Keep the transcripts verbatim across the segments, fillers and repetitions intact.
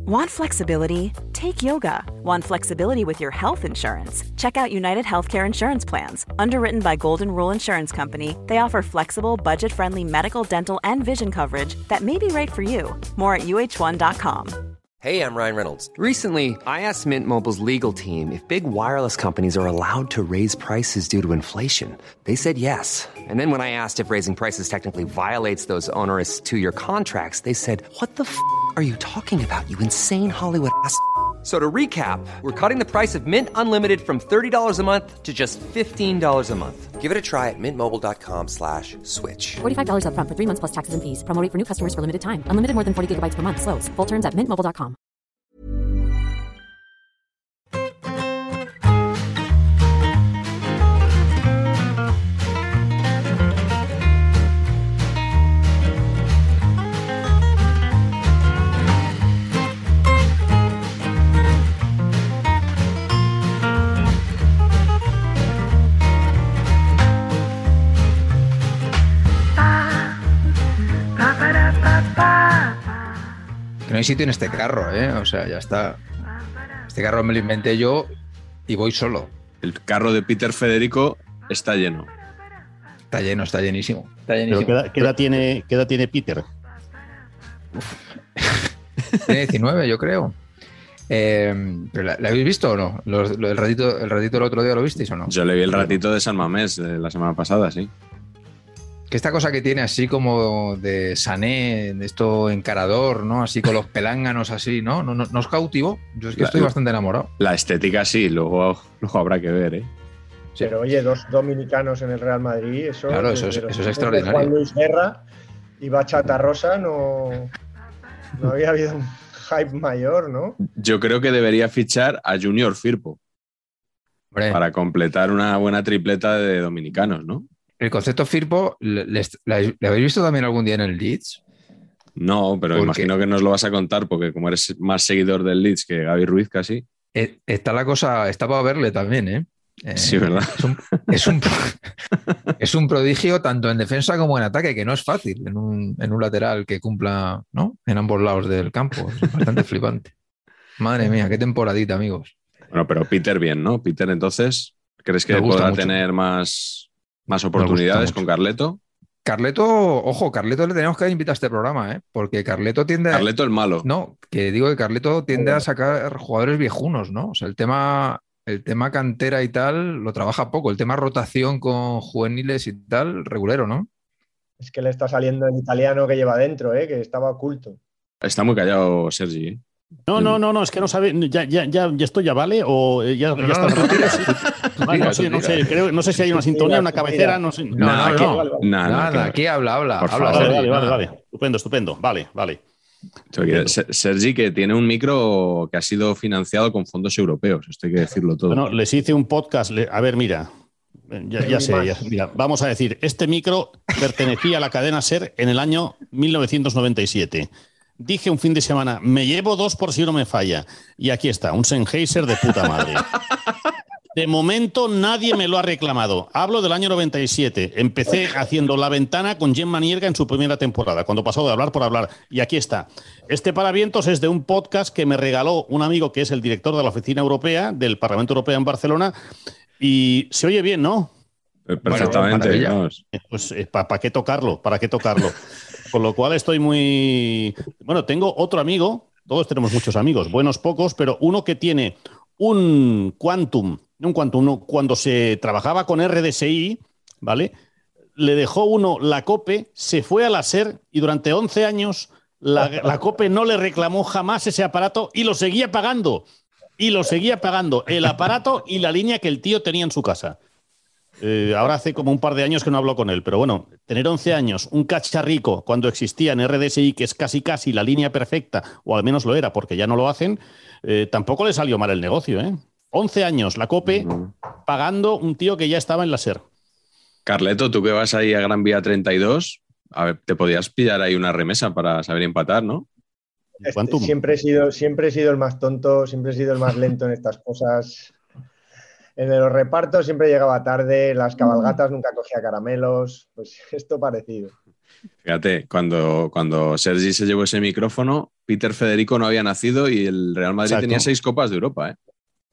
Want flexibility? Take yoga. Want flexibility with your health insurance? Check out United Healthcare Insurance Plans. Underwritten by Golden Rule Insurance Company, they offer flexible, budget-friendly medical, dental, and vision coverage that may be right for you. More at U H one dot com. Hey, I'm Ryan Reynolds. Recently, I asked Mint Mobile's legal team if big wireless companies are allowed to raise prices due to inflation. They said yes. And then when I asked if raising prices technically violates those onerous two-year contracts, they said, what the f*** are you talking about, you insane Hollywood ass f- So to recap, we're cutting the price of Mint Unlimited from thirty dollars a month to just fifteen dollars a month. Give it a try at mintmobile.com slash switch. forty-five dollars up front for three months plus taxes and fees. Promo rate for new customers for limited time. Unlimited more than forty gigabytes per month. Slows full terms at mint mobile dot com. Que no hay sitio en este carro, ¿eh? O sea, ya está. Este carro me lo inventé yo y voy solo. El carro de Peter Federico está lleno. Está lleno, está llenísimo. Está llenísimo. ¿Pero qué edad, qué edad tiene, qué edad tiene Peter? Tiene diecinueve, yo creo. Eh, ¿pero la, la habéis visto o no? Los, lo, el, ratito, ¿El ratito del otro día lo visteis o no? Yo le vi el ratito de San Mamés de la semana pasada, sí. Que esta cosa que tiene así como de Sané, de esto encarador, ¿no? Así con los pelánganos así, ¿no? ¿No, no, no os cautivó? Yo es que La, estoy bastante enamorado. La estética sí, luego, luego habrá que ver, ¿eh? Sí. Pero oye, dos dominicanos en el Real Madrid, eso, claro, eso es, eso es extraordinario. Juan Luis Guerra y Bachata Rosa no, no había habido un hype mayor, ¿no? Yo creo que debería fichar a Junior Firpo. Hombre. Para completar una buena tripleta de dominicanos, ¿no? El concepto Firpo, ¿le, le, ¿le habéis visto también algún día en el Leeds? No, pero porque imagino que nos lo vas a contar porque como eres más seguidor del Leeds que Gaby Ruiz casi. Está la cosa, está para verle también, ¿eh? eh sí, ¿verdad? Es un, es, un, es un prodigio tanto en defensa como en ataque, que no es fácil en un, en un lateral que cumpla, ¿no? En ambos lados del campo. Es bastante flipante. Madre mía, qué temporadita, amigos. Bueno, pero Peter bien, ¿no? Peter, entonces, ¿crees que podrá mucho. tener más... Más oportunidades con Carleto. Carleto, ojo, Carleto le tenemos que invitar a este programa, ¿eh? Porque Carleto tiende a... Carleto el malo. No, que digo que Carleto tiende a sacar jugadores viejunos, ¿no? O sea, el tema, el tema cantera y tal lo trabaja poco. El tema rotación con juveniles y tal, regulero, ¿no? Es que le está saliendo el italiano que lleva dentro, ¿eh? Que estaba oculto. Está muy callado Sergi, ¿eh? No, no, no, no, es que no sabe, ya, ya, ya, ya esto ya vale o ya, ya está. No, no, vale, no, sé, no, sé, creo, no sé si hay una sintonía, una cabecera, no sé. No, nada, no, aquí, no, nada, nada, nada, aquí habla, habla. Por habla favor, vale, vale, vale, estupendo, estupendo, vale, vale. Sergi, que tiene un micro que ha sido financiado con fondos europeos, esto hay que decirlo todo. Bueno, les hice un podcast, a ver, mira, ya, ya sé, ya, mira, vamos a decir, este micro pertenecía a la cadena SER en el año mil novecientos noventa y siete. Dije un fin de semana, me llevo dos por si no me falla. Y aquí está, un Sennheiser de puta madre. De momento nadie me lo ha reclamado. Hablo del año noventa y siete. Empecé haciendo La Ventana con Gemma Nierga en su primera temporada, cuando pasó de hablar por hablar. Y aquí está. Este paravientos es de un podcast que me regaló un amigo que es el director de la Oficina Europea del Parlamento Europeo en Barcelona. Y se oye bien, ¿no? Perfectamente. Bueno, pues eh, ¿para pa qué tocarlo? ¿Para qué tocarlo? Con lo cual estoy muy... Bueno, tengo otro amigo, todos tenemos muchos amigos, buenos pocos, pero uno que tiene un Quantum, un Quantum, no, cuando se trabajaba con R D S I, ¿vale? Le dejó uno la COPE, se fue a la SER y durante once años la, la COPE no le reclamó jamás ese aparato y lo seguía pagando. Y lo seguía pagando, el aparato y la línea que el tío tenía en su casa. Eh, ahora hace como un par de años que no hablo con él, pero bueno, tener once años, un cacharrico, cuando existía en R D S I, que es casi casi la línea perfecta, o al menos lo era, porque ya no lo hacen, eh, tampoco le salió mal el negocio, ¿eh? once años, la COPE, uh-huh. pagando un tío que ya estaba en la SER. Carleto, tú que vas ahí a Gran Vía treinta y dos, a ver, te podías pillar ahí una remesa para saber empatar, ¿no? Este, siempre, he sido, siempre he sido el más tonto, siempre he sido el más lento en estas cosas. En los repartos siempre llegaba tarde, las cabalgatas nunca cogía caramelos, pues esto parecido. Fíjate, cuando, cuando Sergi se llevó ese micrófono, Peter Federico no había nacido y el Real Madrid Exacto. tenía seis Copas de Europa, ¿eh?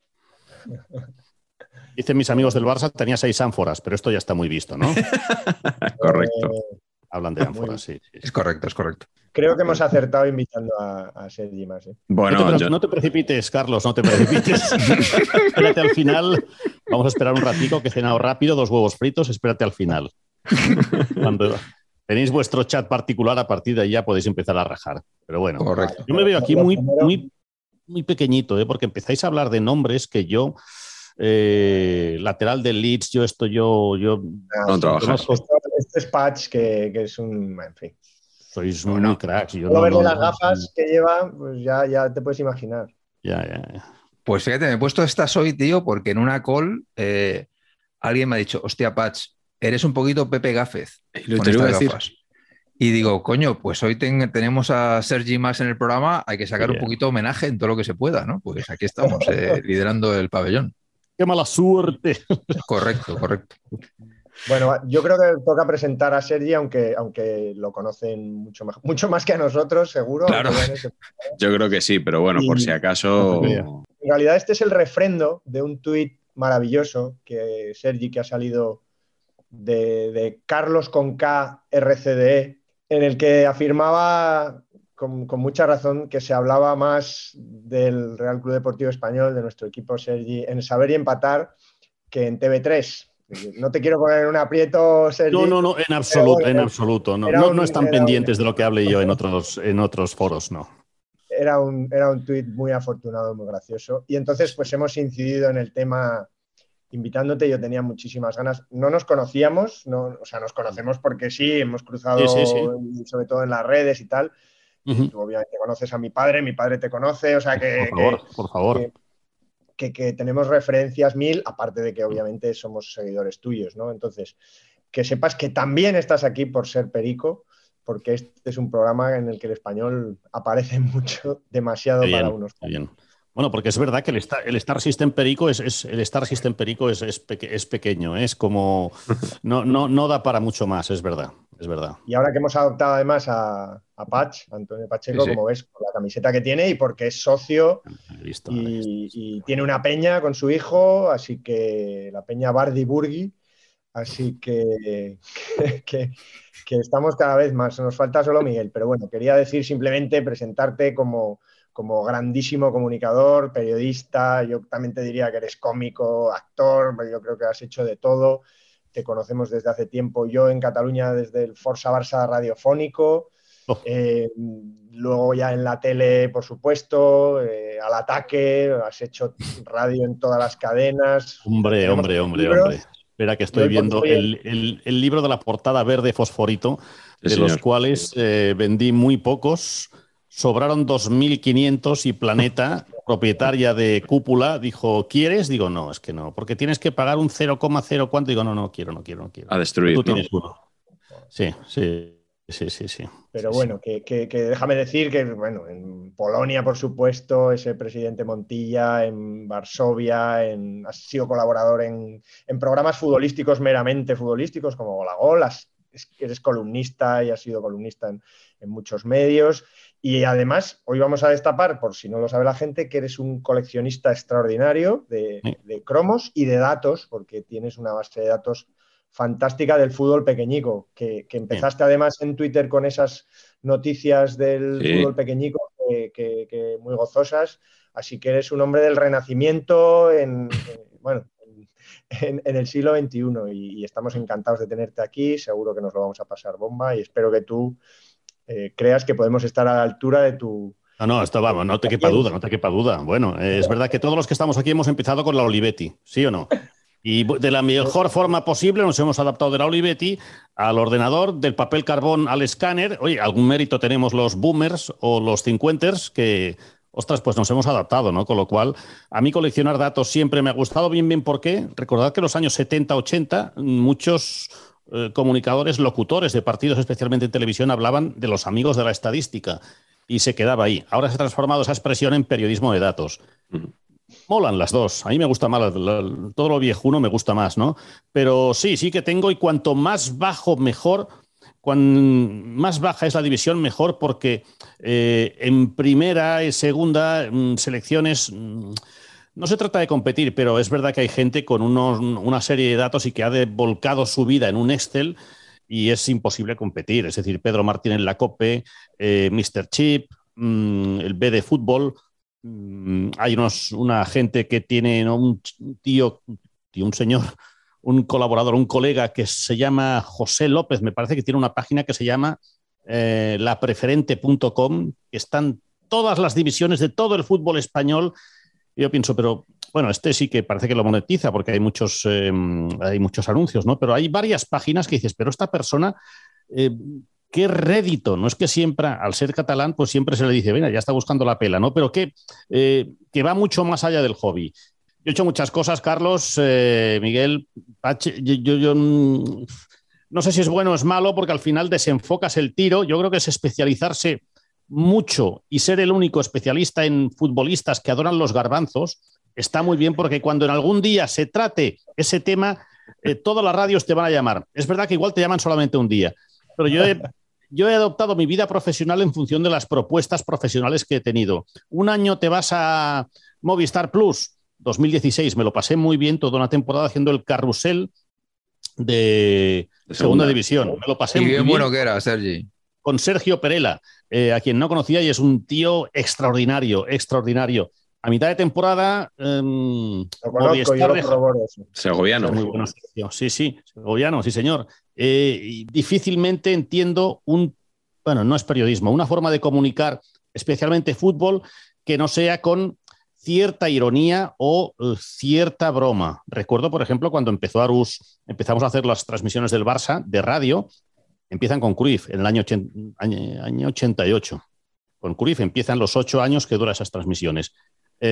Dicen mis amigos del Barça, tenía seis ánforas, pero esto ya está muy visto, ¿no? Correcto. Eh, Hablan de ánforas, sí, sí, sí. Es correcto, es correcto. Creo que hemos acertado invitando a, a Sergi más. ¿eh? Bueno, no te, yo... no te precipites, Carlos, no te precipites. Espérate al final. Vamos a esperar un ratico, que he cenado rápido, dos huevos fritos, espérate al final. Cuando tenéis vuestro chat particular, a partir de ahí ya podéis empezar a rajar. Pero bueno, correcto. Yo me veo aquí muy, muy, muy pequeñito, ¿eh? Porque empezáis a hablar de nombres que yo... Eh, lateral del Leeds, yo esto, yo... yo no, no trabajas. Este es Patch, que, que es un... En fin. Sois muy no, cracks. Yo no, no, verle no, las no, gafas no. que lleva, pues ya, ya te puedes imaginar. Ya, ya, ya. Pues fíjate, me he puesto estas hoy, tío, porque en una call eh, alguien me ha dicho, hostia, Patch, eres un poquito Pepe Gáfez con estas gafas. Y digo, coño, pues hoy ten, tenemos a Sergi más en el programa, hay que sacar Bien. un poquito de homenaje en todo lo que se pueda, ¿no? Pues aquí estamos, eh, liderando el pabellón. ¡Qué mala suerte! Correcto, correcto. Bueno, yo creo que toca presentar a Sergi, aunque, aunque lo conocen mucho más, mucho más que a nosotros, seguro. Claro, yo creo que sí, pero bueno, y, por si acaso... En realidad este es el refrendo de un tuit maravilloso que Sergi, que ha salido de, de Carlos con K R C D E, en el que afirmaba... Con, con mucha razón, que se hablaba más del Real Club Deportivo Español, de nuestro equipo Sergi, en Saber y Empatar, que en T V tres. No te quiero poner en un aprieto, Sergi. No, no, no, en absoluto, bueno, en absoluto. No, un, no, no están pendientes un, de lo que hable yo en otros, en otros foros, no. Era un, era un tuit muy afortunado, muy gracioso. Y entonces, pues hemos incidido en el tema invitándote. Yo tenía muchísimas ganas. No nos conocíamos, no, o sea, nos conocemos porque sí, hemos cruzado, sí, sí, sí. sobre todo en las redes y tal. Uh-huh. Tú obviamente conoces a mi padre, mi padre te conoce, o sea que... Por favor, que, por favor. Que, que, que tenemos referencias mil, aparte de que obviamente somos seguidores tuyos, ¿no? Entonces, que sepas que también estás aquí por ser perico, porque este es un programa en el que el español aparece mucho, demasiado bien, para unos. Bien. Bueno, porque es verdad que el Star, el Star System Perico es, es el Star System Perico es, es, peque, es pequeño, ¿eh? Es como no, no, no da para mucho más, es verdad, es verdad. Y ahora que hemos adoptado además a, a Patch, Antonio Pacheco, sí, sí. como ves, por la camiseta que tiene y porque es socio visto, y, y tiene una peña con su hijo, así que la peña Bardi Burgui, así que, que, que, que estamos cada vez más. Nos falta solo Miguel, pero bueno, quería decir simplemente presentarte como como grandísimo comunicador, periodista. Yo también te diría que eres cómico, actor, yo creo que has hecho de todo. Te conocemos desde hace tiempo, yo en Cataluña desde el Forza Barça radiofónico, oh. eh, luego ya en la tele, por supuesto, eh, al ataque, has hecho radio en todas las cadenas. Hombre, hombre, hombre, libros. hombre. Espera que estoy viendo el, el, el libro de la portada verde fosforito, de sí, los señor. cuales eh, vendí muy pocos. Sobraron dos mil quinientos y Planeta, propietaria de Cúpula, dijo, ¿quieres? Digo, no, es que no, porque tienes que pagar un cero coma cero cuánto. Digo, no, no quiero, no quiero, no quiero. A destruir, Tú ¿no? tienes uno. Sí, sí, sí, sí. sí. Pero sí, bueno, sí. Que, que, que déjame decir que, bueno, en Polonia, por supuesto, ese presidente Montilla, en Varsovia, en, has sido colaborador en, en programas futbolísticos, meramente futbolísticos, como Gol a Gol, has, eres columnista y has sido columnista en, en muchos medios. Y además, hoy vamos a destapar, por si no lo sabe la gente, que eres un coleccionista extraordinario de, de cromos y de datos, porque tienes una base de datos fantástica del fútbol pequeñico, que, que empezaste Bien. además en Twitter con esas noticias del sí. fútbol pequeñico que, que, que muy gozosas, así que eres un hombre del Renacimiento en, en bueno, en, en el siglo veintiuno y, y estamos encantados de tenerte aquí, seguro que nos lo vamos a pasar bomba y espero que tú Eh, creas que podemos estar a la altura de tu... No, no, esto vamos, no te quepa duda, no te quepa duda. Bueno, eh, es verdad que todos los que estamos aquí hemos empezado con la Olivetti, ¿sí o no? Y de la mejor forma posible nos hemos adaptado de la Olivetti al ordenador, del papel carbón al escáner. Oye, algún mérito tenemos los boomers o los cincuenters que, ostras, pues nos hemos adaptado, ¿no? Con lo cual, a mí coleccionar datos siempre me ha gustado. Bien, bien, ¿por qué? Recordad que en los años setenta, ochenta, muchos... Eh, comunicadores, locutores de partidos, especialmente en televisión, hablaban de los amigos de la estadística y se quedaba ahí. Ahora se ha transformado esa expresión en periodismo de datos. Uh-huh. Molan las dos. A mí me gusta más, la, la, todo lo viejuno me gusta más, ¿no? Pero sí, sí que tengo y cuanto más bajo, mejor. cuan más baja es la división, mejor, porque eh, en primera y segunda mmm, selecciones mmm, no se trata de competir, pero es verdad que hay gente con unos, una serie de datos y que ha de volcado su vida en un Excel y es imposible competir. Es decir, Pedro Martín en la COPE, eh, míster Chip, mmm, el B de fútbol. Mmm, hay unos, una gente que tiene, ¿no? un tío, tío, un señor, un colaborador, un colega que se llama José López, me parece que tiene una página que se llama eh, la preferente punto com, que están todas las divisiones de todo el fútbol español. Y yo pienso, pero bueno, este sí que parece que lo monetiza porque hay muchos, eh, hay muchos anuncios, ¿no? Pero hay varias páginas que dices, pero esta persona, eh, qué rédito. No es que siempre, al ser catalán, pues siempre se le dice, venga, ya está buscando la pela, ¿no? Pero que, eh, que va mucho más allá del hobby. Yo he hecho muchas cosas, Carlos, eh, Miguel, Pache, yo, yo, yo no sé si es bueno o es malo porque al final desenfocas el tiro. Yo creo que es especializarse mucho y ser el único especialista en futbolistas que adoran los garbanzos está muy bien, porque cuando en algún día se trate ese tema, eh, todas las radios te van a llamar. Es verdad que igual te llaman solamente un día, pero yo he, yo he adoptado mi vida profesional en función de las propuestas profesionales que he tenido. Un año te vas a Movistar Plus, dos mil dieciséis, me lo pasé muy bien toda una temporada haciendo el carrusel de, de segunda. segunda división. Me lo pasé y muy bien. bien. Bueno que era, Sergi. Con Sergio Perela, eh, a quien no conocía y es un tío extraordinario, extraordinario. A mitad de temporada... Eh, lo conozco, yo lo corroboro eso. Segoviano. Muy bueno, sí, sí, segoviano, sí señor. Eh, y difícilmente entiendo un... Bueno, no es periodismo, una forma de comunicar, especialmente fútbol, que no sea con cierta ironía o uh, cierta broma. Recuerdo, por ejemplo, cuando empezó Arús, empezamos a hacer las transmisiones del Barça de radio. Empiezan con Cruyff en el año, año, año ochenta y ocho. Con Cruyff empiezan los ocho años que duran esas transmisiones. Eh,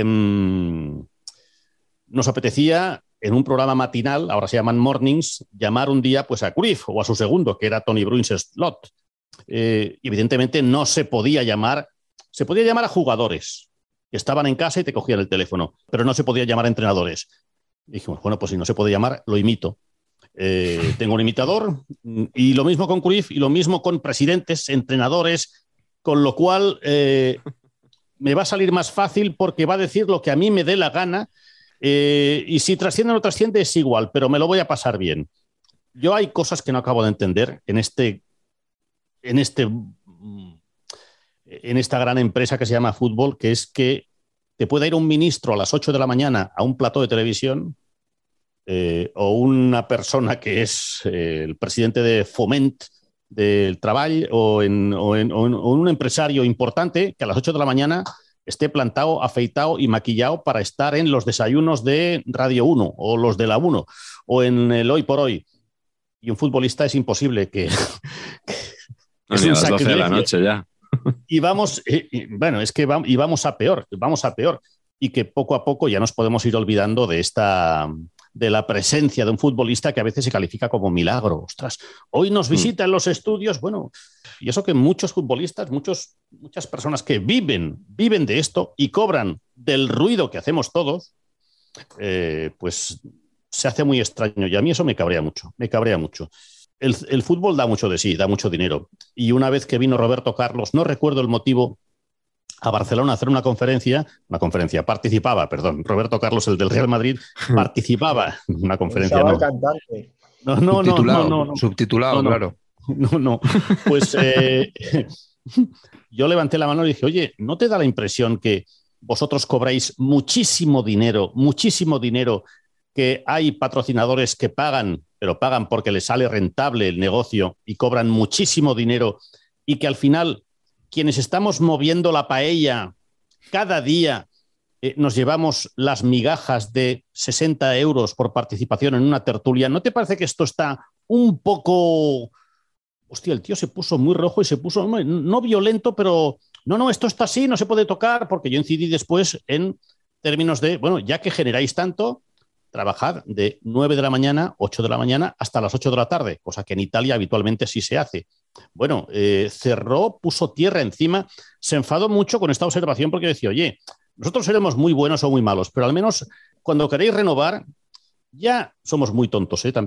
nos apetecía, en un programa matinal, ahora se llaman Mornings, llamar un día pues, a Cruyff o a su segundo, que era Tony Bruins-Slot. Eh, evidentemente no se podía llamar, se podía llamar a jugadores que estaban en casa y te cogían el teléfono, pero no se podía llamar a entrenadores. Y dijimos, bueno, pues si no se puede llamar, lo imito. Eh, tengo un imitador y lo mismo con Cruyff y lo mismo con presidentes, entrenadores, con lo cual eh, me va a salir más fácil porque va a decir lo que a mí me dé la gana eh, y si trasciende o no trasciende es igual, pero me lo voy a pasar bien. Yo hay cosas que no acabo de entender en este, en este, en esta gran empresa que se llama fútbol, que es que te pueda ir un ministro a las ocho de la mañana a un plató de televisión. Eh, o una persona que es eh, el presidente de Foment del Treball o en, o, en, o, en, o un empresario importante que a las ocho de la mañana esté plantado, afeitado y maquillado para estar en los desayunos de Radio uno o los de la uno o en el Hoy por Hoy. Y un futbolista es imposible que... que no, es ni a las doce de la noche ya. Y vamos, eh, y, bueno, es que va, y vamos a peor, vamos a peor. Y que poco a poco ya nos podemos ir olvidando de esta... de la presencia de un futbolista que a veces se califica como milagro. Ostras, hoy nos visita en los estudios. Bueno, y eso que muchos futbolistas, muchos, muchas personas que viven, viven de esto y cobran del ruido que hacemos todos, eh, pues se hace muy extraño. Y a mí eso me cabrea mucho, me cabrea mucho. El, el fútbol da mucho de sí, da mucho dinero. Y una vez que vino Roberto Carlos, no recuerdo el motivo, a Barcelona a hacer una conferencia, una conferencia, participaba, perdón, Roberto Carlos, el del Real Madrid, participaba en una conferencia. No. Cantante. No, no, no, no, no, no. Subtitulado, no, no. claro. No, no. Pues eh, yo levanté la mano y dije, oye, ¿no te da la impresión que vosotros cobráis muchísimo dinero, muchísimo dinero, que hay patrocinadores que pagan, pero pagan porque les sale rentable el negocio y cobran muchísimo dinero y que al final quienes estamos moviendo la paella cada día eh, nos llevamos las migajas de sesenta euros por participación en una tertulia? ¿No te parece que esto está un poco... Hostia, el tío se puso muy rojo y se puso, no, no violento, pero no, no, esto está así, no se puede tocar, porque yo incidí después en términos de, bueno, ya que generáis tanto, trabajad de nueve de la mañana, ocho de la mañana, hasta las ocho de la tarde, cosa que en Italia habitualmente sí se hace. Bueno, eh, cerró, puso tierra encima, se enfadó mucho con esta observación porque decía, oye, nosotros seremos muy buenos o muy malos, pero al menos cuando queréis renovar, ya somos muy tontos, ¿eh? También,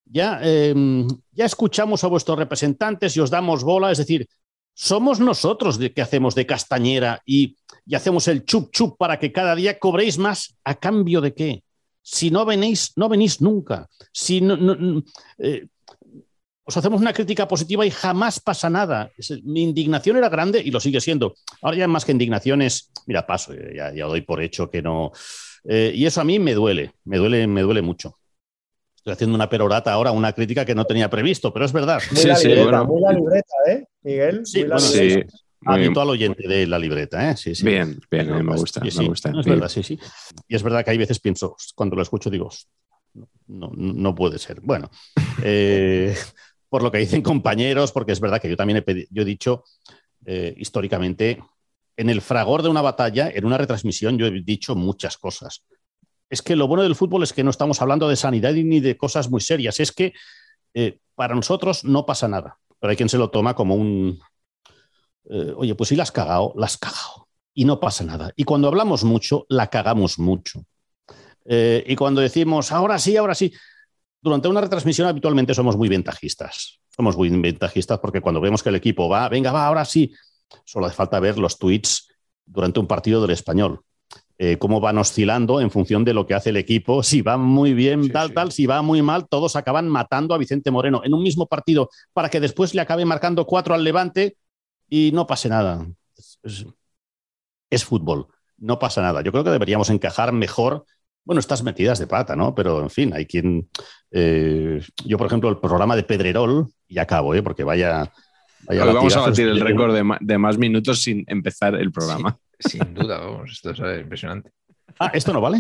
ya, eh, ya escuchamos a vuestros representantes y os damos bola, es decir, somos nosotros de que hacemos de castañera y, y hacemos el chup chup para que cada día cobréis más. ¿A cambio de qué? Si no venís, no venís nunca. Si no, no, eh, os hacemos una crítica positiva y jamás pasa nada. Es, mi indignación era grande y lo sigue siendo. Ahora ya más que indignación es, mira, paso, ya, ya doy por hecho que no. Eh, y eso a mí me duele, me duele, me duele mucho. Estoy haciendo una perorata ahora, una crítica que no tenía previsto, pero es verdad. Muy, sí, la, libreta, sí, bueno. muy la libreta, ¿eh, Miguel? Sí, muy la bueno, libreta. sí. Habitual oyente de la libreta, ¿eh? Sí, sí. Bien, bien, a mí me gusta, sí, me sí. gusta. No, es verdad, sí, sí. Y es verdad que hay veces pienso, cuando lo escucho digo, no, no, no puede ser. Bueno, eh, por lo que dicen compañeros, porque es verdad que yo también he, pedi- yo he dicho eh, históricamente, en el fragor de una batalla, en una retransmisión, yo he dicho muchas cosas. Es que lo bueno del fútbol es que no estamos hablando de sanidad ni de cosas muy serias. Es que eh, para nosotros no pasa nada. Pero hay quien se lo toma como un... Eh, oye, pues si la has cagado, la has cagado. Y no pasa nada. Y cuando hablamos mucho, la cagamos mucho. Eh, y cuando decimos, ahora sí, ahora sí, durante una retransmisión habitualmente somos muy ventajistas. Somos muy ventajistas porque cuando vemos que el equipo va, venga, va, ahora sí, solo hace falta ver los tweets durante un partido del Español. Eh, cómo van oscilando en función de lo que hace el equipo. Si va muy bien, sí, tal, sí. tal, si va muy mal, todos acaban matando a Vicente Moreno en un mismo partido para que después le acabe marcando cuatro al Levante y no pase nada. Es, es, es fútbol, no pasa nada. Yo creo que deberíamos encajar mejor, bueno, estas metidas de pata, ¿no? Pero, en fin, hay quien... Eh, yo, por ejemplo, el programa de Pedrerol, y acabo, ¿eh? Porque vaya... vaya Hoy vamos a batir el récord de, ma- de más minutos sin empezar el programa. Sí. Sin duda, vamos, esto es impresionante. Ah, ¿esto no vale?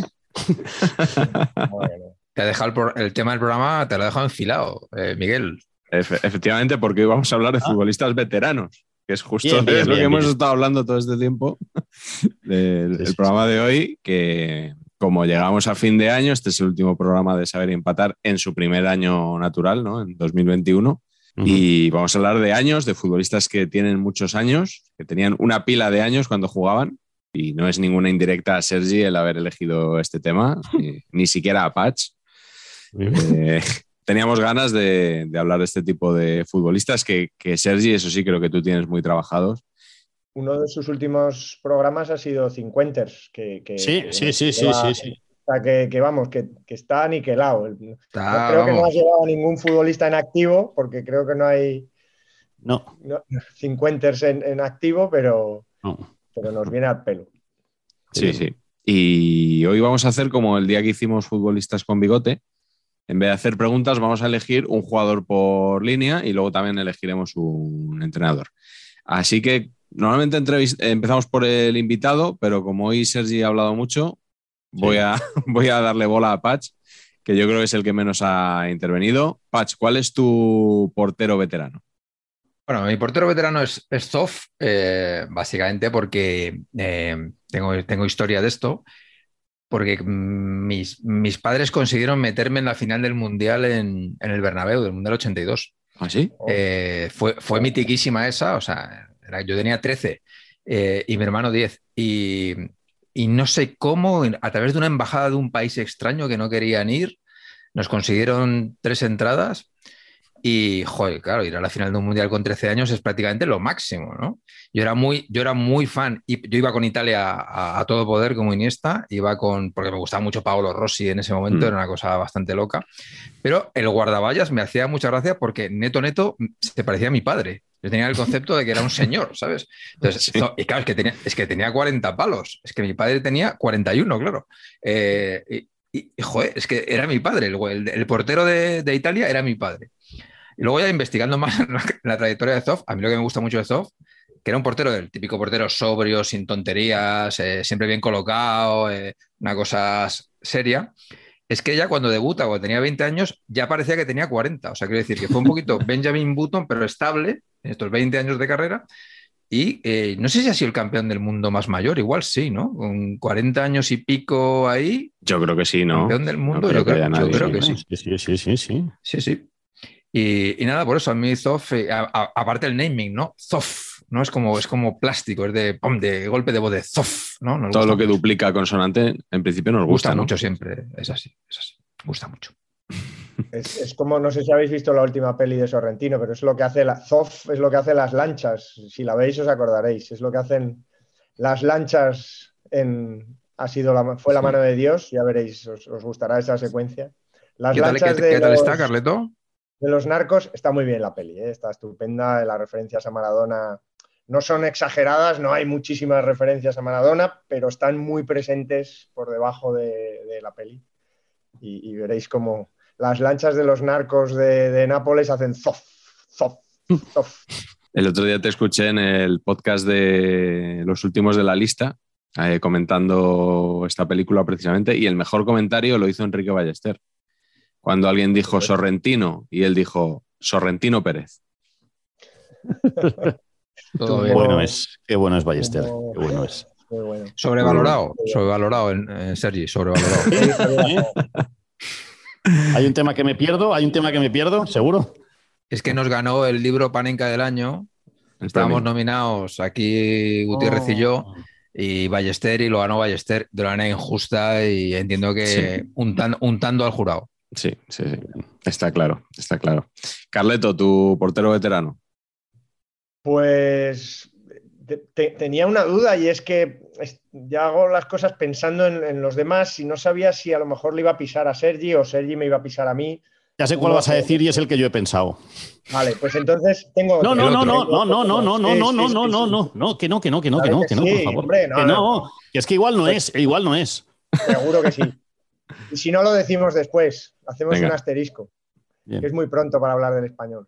Bueno. Te ha dejado el, pro- el tema del programa, te lo ha dejado enfilado, eh, Miguel. Efe- efectivamente, porque hoy vamos a hablar de ah. futbolistas veteranos, que es justo Bien, bien, es lo bien, que bien. hemos estado hablando todo este tiempo del Sí, el sí, programa de hoy, que como llegamos a fin de año, este es el último programa de Saber y Empatar en su primer año natural, ¿no? En dos mil veintiuno. Uh-huh. Y vamos a hablar de años, de futbolistas que tienen muchos años, que tenían una pila de años cuando jugaban, y no es ninguna indirecta a Sergi el haber elegido este tema, ni, ni siquiera a Patch. Eh, teníamos ganas de, de hablar de este tipo de futbolistas que, que Sergi, eso sí, creo que tú tienes muy trabajados. Uno de sus últimos programas ha sido Cincuenters. Que, que, sí, que sí, sí, que va, sí, sí, sí. O sea, que, que vamos, que, que está aniquilado. Está, no, creo vamos. que no has llevado a ningún futbolista en activo, porque creo que no hay no. no, Cincuenters en, en activo, pero, no. pero nos viene al pelo. Sí, sí. Y hoy vamos a hacer como el día que hicimos futbolistas con bigote. En vez de hacer preguntas, vamos a elegir un jugador por línea y luego también elegiremos un entrenador. Así que normalmente entrevist- empezamos por el invitado, pero como hoy Sergi ha hablado mucho, voy, sí. a, voy a darle bola a Patch, que yo creo que es el que menos ha intervenido. Patch, ¿cuál es tu portero veterano? Bueno, mi portero veterano es, es Zoff, eh, básicamente porque eh, tengo, tengo historia de esto, porque mis, mis padres consiguieron meterme en la final del Mundial en, en el Bernabéu, del Mundial ochenta y dos. ¿Ah, sí? Eh, fue, fue mitiquísima esa, o sea, era, yo tenía trece eh, y mi hermano diez. Y, y no sé cómo, a través de una embajada de un país extraño que no querían ir, nos consiguieron tres entradas. Y, joder, claro, ir a la final de un mundial con trece años es prácticamente lo máximo, ¿no? Yo era muy, yo era muy fan, y yo iba con Italia a, a todo poder como Iniesta, iba con, porque me gustaba mucho Paolo Rossi en ese momento, mm. era una cosa bastante loca, pero el guardaballas me hacía mucha gracia porque neto, neto, se parecía a mi padre. Yo tenía el concepto de que era un señor, ¿sabes? Entonces, sí. Y claro, es que, tenía, es que tenía cuarenta palos, es que mi padre tenía cuarenta y uno, claro. Eh, y, y, joder, es que era mi padre, el, el, el portero de, de Italia era mi padre. Y luego ya investigando más en la, en la trayectoria de Zoff, a mí lo que me gusta mucho de Zoff, que era un portero del típico portero sobrio, sin tonterías, eh, siempre bien colocado, eh, una cosa seria, es que ya cuando debuta, cuando tenía veinte años, ya parecía que tenía cuarenta. O sea, quiero decir que fue un poquito Benjamin Button, pero estable en estos veinte años de carrera. Y eh, no sé si ha sido el campeón del mundo más mayor, igual sí, ¿no? Con cuarenta años y pico ahí. Yo creo que sí, ¿no? Campeón del mundo, no creo yo, creo, que, yo creo que sí. Sí, sí, sí, sí, sí. Sí, sí. Y, y nada, por eso a mí Zoff, eh, a, a, aparte el naming, ¿no? Zoff, ¿no? Es como, es como plástico, es de, pum, de golpe de voz de Zoff, ¿no? Nos Todo lo que mucho. duplica consonante, en principio nos gusta, gusta ¿no? mucho siempre, es así, es así, gusta mucho. Es, es como, no sé si habéis visto la última peli de Sorrentino, pero es lo que hace la Zoff, es lo que hace las lanchas. Si la veis os acordaréis. Es lo que hacen las lanchas en ha sido la, fue la mano de Dios. Ya veréis, os, os gustará esa secuencia. Las ¿Qué tal, lanchas qué, de ¿qué tal los, está, Carleto? de los narcos, está muy bien la peli, ¿eh? Está estupenda. Las referencias a Maradona no son exageradas, no hay muchísimas referencias a Maradona, pero están muy presentes por debajo de, de la peli. Y, y veréis cómo las lanchas de los narcos de, de Nápoles hacen zof, zof, zof. El otro día te escuché en el podcast de Los Últimos de la Lista, eh, comentando esta película precisamente, y el mejor comentario lo hizo Enrique Ballester. Cuando alguien dijo Sorrentino y él dijo Sorrentino Pérez. Todo Qué bien. bueno es, qué bueno es Ballester, Como- qué bueno es. Muy bueno. Sobrevalorado, sobrevalorado, en, en Sergi, sobrevalorado. ¿Eh? ¿Hay un tema que me pierdo? ¿Hay un tema que me pierdo? ¿Seguro? Es que nos ganó el libro Panenka del año. El Estábamos premio. nominados aquí Gutiérrez y yo, y Ballester, y lo ganó Ballester de una manera injusta y entiendo que Sí. untan- untando al jurado. Sí, sí, sí. Está claro, está claro. Carleto, tu portero veterano. Pues te- te- tenía una duda y es que es- ya hago las cosas pensando en, en los demás y no sabía si a lo mejor le iba a pisar a Sergi o Sergi me iba a pisar a mí. Ya sé cuál No vas a sé. decir y es el que yo he pensado. Vale, pues entonces tengo No, otro. no, no, otro. no, no, no, no, no, no, Sí, no, sí, no, sí, no, sí. no, no, no, que no, que no, que no, que Claro no, que que no, por sí, favor. hombre, no, Que no, no, que es que igual no es, igual no es. Seguro que sí. Y si no lo decimos después, hacemos Venga. un asterisco, Bien. que es muy pronto para hablar del español.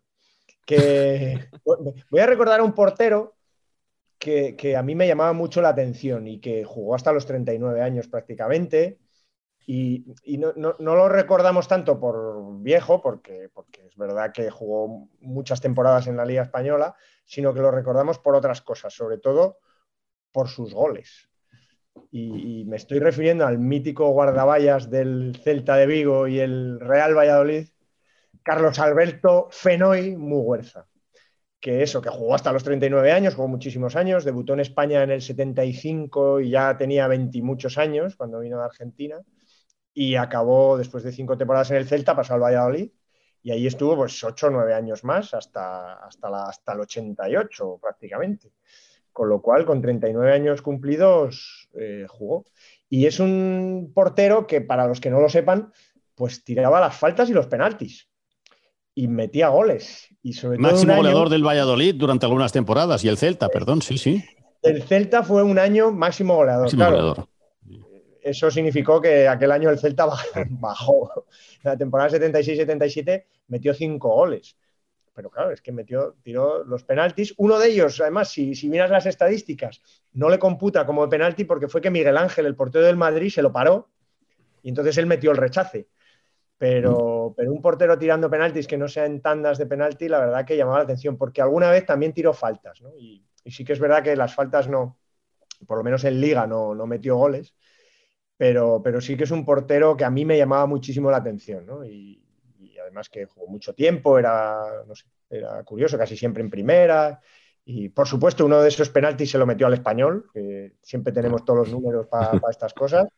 Que voy a recordar a un portero que, que a mí me llamaba mucho la atención y que jugó hasta los treinta y nueve años prácticamente. Y, y no, no, no lo recordamos tanto por viejo, porque, porque es verdad que jugó muchas temporadas en la Liga Española, sino que lo recordamos por otras cosas, sobre todo por sus goles. Y, y me estoy refiriendo al mítico guardaballas del Celta de Vigo y el Real Valladolid, Carlos Alberto Fenoy Muguerza. Que eso, que jugó hasta los treinta y nueve años, jugó muchísimos años, debutó en España en el setenta y cinco y ya tenía veinte y muchos años cuando vino de Argentina. Y acabó, después de cinco temporadas en el Celta, pasó al Valladolid y ahí estuvo pues ocho o nueve años más, hasta, hasta, la, hasta el ochenta y ocho prácticamente. Con lo cual, con treinta y nueve años cumplidos, eh, jugó. Y es un portero que, para los que no lo sepan, pues tiraba las faltas y los penaltis. Y metía goles. Y sobre todo Máximo un año, goleador del Valladolid durante algunas temporadas y el Celta, perdón, sí, sí. el Celta fue un año máximo goleador. Máximo claro. goleador. Eso significó que aquel año el Celta bajó. En la temporada setenta y seis setenta y siete metió cinco goles. Pero claro, es que metió, tiró los penaltis. Uno de ellos, además, si, si miras las estadísticas, no le computa como penalti porque fue que Miguel Ángel, el portero del Madrid, se lo paró y entonces él metió el rechace. Pero, pero un portero tirando penaltis que no sean tandas de penalti, la verdad que llamaba la atención, porque alguna vez también tiró faltas, ¿no? Y, y sí que es verdad que las faltas no, por lo menos en Liga no, no metió goles, pero, pero sí que es un portero que a mí me llamaba muchísimo la atención, ¿no? Y, y además que jugó mucho tiempo, era, no sé, era curioso, casi siempre en primera. Y por supuesto, uno de esos penaltis se lo metió al Español, que siempre tenemos todos los números para pa estas cosas.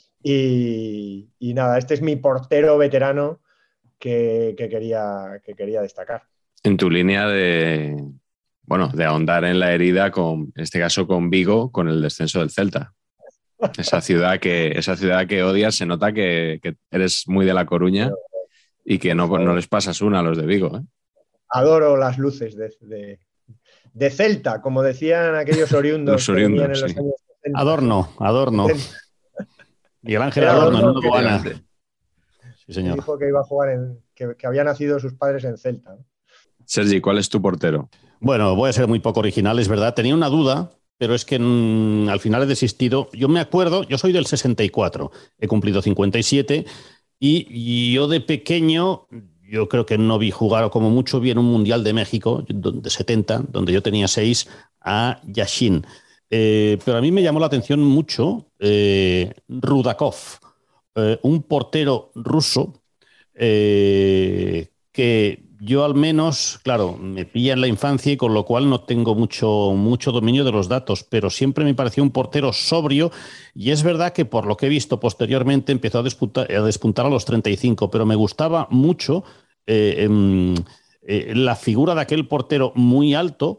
Y, y nada, este es mi portero veterano que, que, quería, que quería destacar. En tu línea de, bueno, de ahondar en la herida, con, en este caso con Vigo, con el descenso del Celta. Esa ciudad que, esa ciudad que odias, se nota que, que eres muy de La Coruña y que no, no les pasas una a los de Vigo, ¿eh? Adoro las luces de, de, de Celta, como decían aquellos oriundos, Los oriundos, que venían en los sí. años setenta. Adorno, Adorno. Miguel Ángel Era Adorno, Adorno, en una aduana. Sí, Que señor. dijo que iba a jugar en, que, que había nacido sus padres en Celta, ¿no? Sergi, ¿cuál es tu portero? Bueno, voy a ser muy poco original, es verdad. Tenía una duda, pero es que mm, al final he desistido. Yo me acuerdo, yo soy del sesenta y cuatro, he cumplido cincuenta y siete y, y yo de pequeño, yo creo que no vi jugar, o como mucho vi en un Mundial de México, de setenta, donde yo tenía seis, a Yashin. Eh, pero a mí me llamó la atención mucho eh, Rudakov, eh, un portero ruso eh, que yo al menos, claro, me pilla en la infancia y con lo cual no tengo mucho, mucho dominio de los datos, pero siempre me pareció un portero sobrio y es verdad que por lo que he visto posteriormente empezó a despuntar a, despuntar a los treinta y cinco, pero me gustaba mucho eh, eh, eh, la figura de aquel portero muy alto,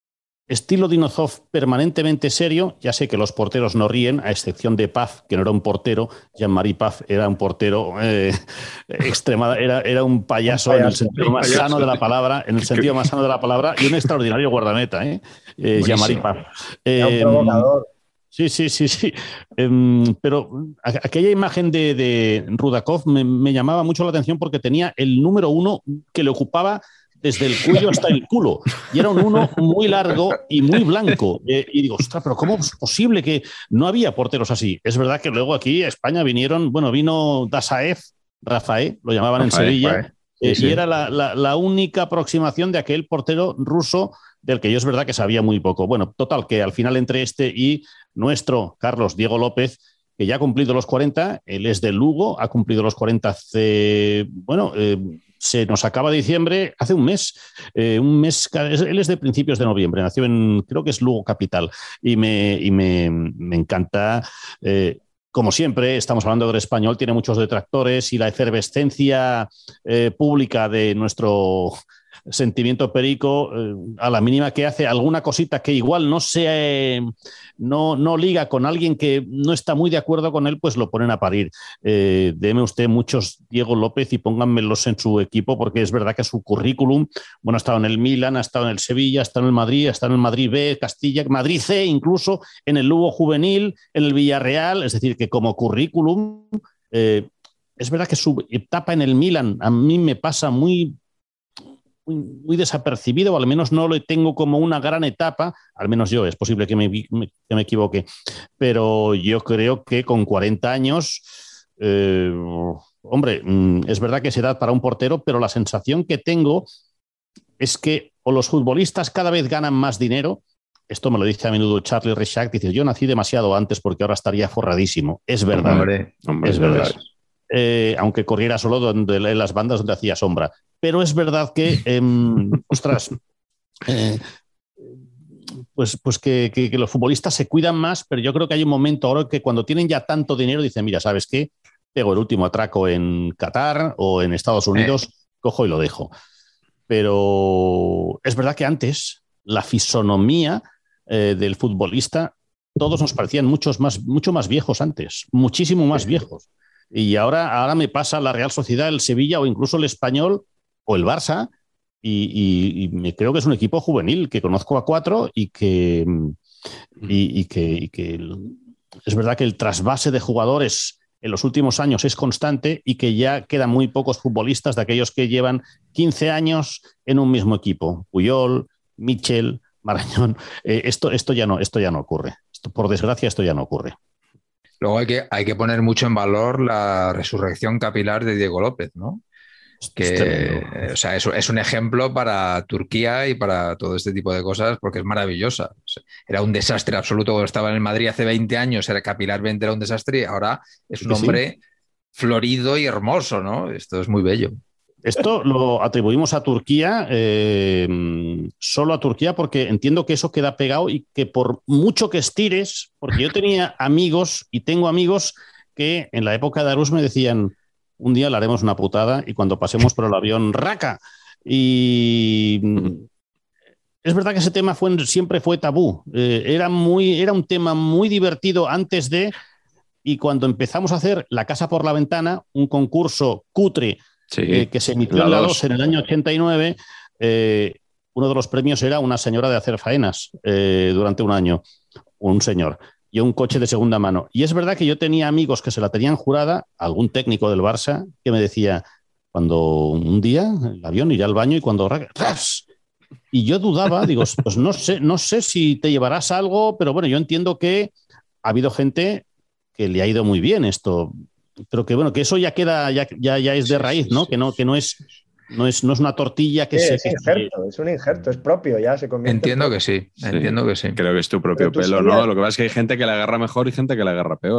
estilo Dinozov permanentemente serio. Ya sé que los porteros no ríen, a excepción de Paf, que no era un portero. Jean-Marie Paf era un portero eh, extremada, era, era un payaso, un payaso en el sentido más payaso. sano de la palabra, en el sentido más sano de la palabra, y un extraordinario guardameta, ¿eh? eh Jean-Marie Paf. Eh, era un provocador. Sí, sí, sí, sí. Um, pero aquella imagen de, de Rudakov me, me llamaba mucho la atención porque tenía el número uno que le ocupaba desde el cuello hasta el culo. Y era un uno muy largo y muy blanco. Eh, y digo, ostras, pero ¿cómo es posible que no había porteros así? Es verdad que luego aquí a España vinieron, bueno, vino Dasaev, Rafael, lo llamaban Rafael, en Sevilla, Rafael. Eh, sí, sí. Y era la, la, la única aproximación de aquel portero ruso del que yo es verdad que sabía muy poco. Bueno, total, que al final entre este y nuestro Carlos Diego López, que ya ha cumplido los cuarenta, él es de Lugo, ha cumplido los cuarenta hace, bueno, eh, se nos acaba diciembre, hace un mes, eh, un mes, él es de principios de noviembre, nació en, creo que es Lugo capital, y me, y me, me encanta, eh, como siempre, estamos hablando del español, tiene muchos detractores y la efervescencia eh, pública de nuestro sentimiento perico, eh, a la mínima que hace alguna cosita que igual no se eh, no, no liga con alguien que no está muy de acuerdo con él, pues lo ponen a parir. Eh, deme usted muchos Diego López y pónganmelos en su equipo, porque es verdad que su currículum, bueno, ha estado en el Milan, ha estado en el Sevilla, ha estado en el Madrid, ha estado en el Madrid B, Castilla, Madrid C, incluso en el Lugo Juvenil, en el Villarreal, es decir, que como currículum, eh, es verdad que su etapa en el Milan a mí me pasa muy Muy, muy desapercibido, o al menos no lo tengo como una gran etapa, al menos yo, es posible que me, me, que me equivoque, pero yo creo que con cuarenta años, eh, hombre, es verdad que es edad para un portero, pero la sensación que tengo es que o los futbolistas cada vez ganan más dinero, esto me lo dice a menudo Charlie Rechac, dice, yo nací demasiado antes porque ahora estaría forradísimo, es verdad, hombre, hombre, es verdad. Eh, aunque corriera solo donde, en las bandas donde hacía sombra. Pero es verdad que, eh, ostras, eh, pues, pues que, que, que los futbolistas se cuidan más, pero yo creo que hay un momento ahora que cuando tienen ya tanto dinero dicen, mira, ¿sabes qué? Pego el último atraco en Qatar o en Estados Unidos, eh. cojo y lo dejo. Pero es verdad que antes la fisonomía eh, del futbolista, todos nos parecían muchos más, mucho más viejos antes, muchísimo más viejos. Y ahora, ahora me pasa la Real Sociedad, el Sevilla o incluso el Español o el Barça y, y, y me creo que es un equipo juvenil que conozco a cuatro y que, y, y, que, y que es verdad que el trasvase de jugadores en los últimos años es constante y que ya quedan muy pocos futbolistas de aquellos que llevan quince años en un mismo equipo. Puyol, Michel, Marañón. Eh, esto, esto, ya no, esto ya no ocurre. Esto, por desgracia, esto ya no ocurre. Luego hay que, hay que poner mucho en valor la resurrección capilar de Diego López, ¿no? Que, o sea, es, es un ejemplo para Turquía y para todo este tipo de cosas porque es maravillosa. Era un desastre absoluto cuando estaba en el Madrid hace veinte años, era capilarmente era un desastre y ahora es un hombre sí. florido y hermoso, ¿no? Esto es muy bello. Esto lo atribuimos a Turquía, eh, solo a Turquía, porque entiendo que eso queda pegado y que por mucho que estires, porque yo tenía amigos y tengo amigos que en la época de Arús me decían, un día le haremos una putada y cuando pasemos por el avión, ¡raca! Y es verdad que ese tema fue, siempre fue tabú. Eh, era, muy, era un tema muy divertido antes de, y cuando empezamos a hacer La Casa por la Ventana, un concurso cutre, Sí, eh, que se emitió en la dos en el año ochenta y nueve, eh, uno de los premios era una señora de hacer faenas eh, durante un año, un señor, y un coche de segunda mano. Y es verdad que yo tenía amigos que se la tenían jurada, algún técnico del Barça, que me decía, cuando un día el avión irá al baño y cuando... ¡ras! Y yo dudaba, digo, pues no sé, no sé si te llevarás algo, pero bueno, yo entiendo que ha habido gente que le ha ido muy bien esto. Pero que bueno, que eso ya queda, ya, ya, ya es de raíz, ¿no? Que no, que no es, no es, no es una tortilla que sí, se. Es injerto, es un injerto, es propio, ya se convierte. Entiendo en que sí, entiendo sí, que sí. Creo que es tu propio pelo, ¿no? Lo que pasa es que hay gente que la agarra mejor y gente que la agarra peor, ¿eh?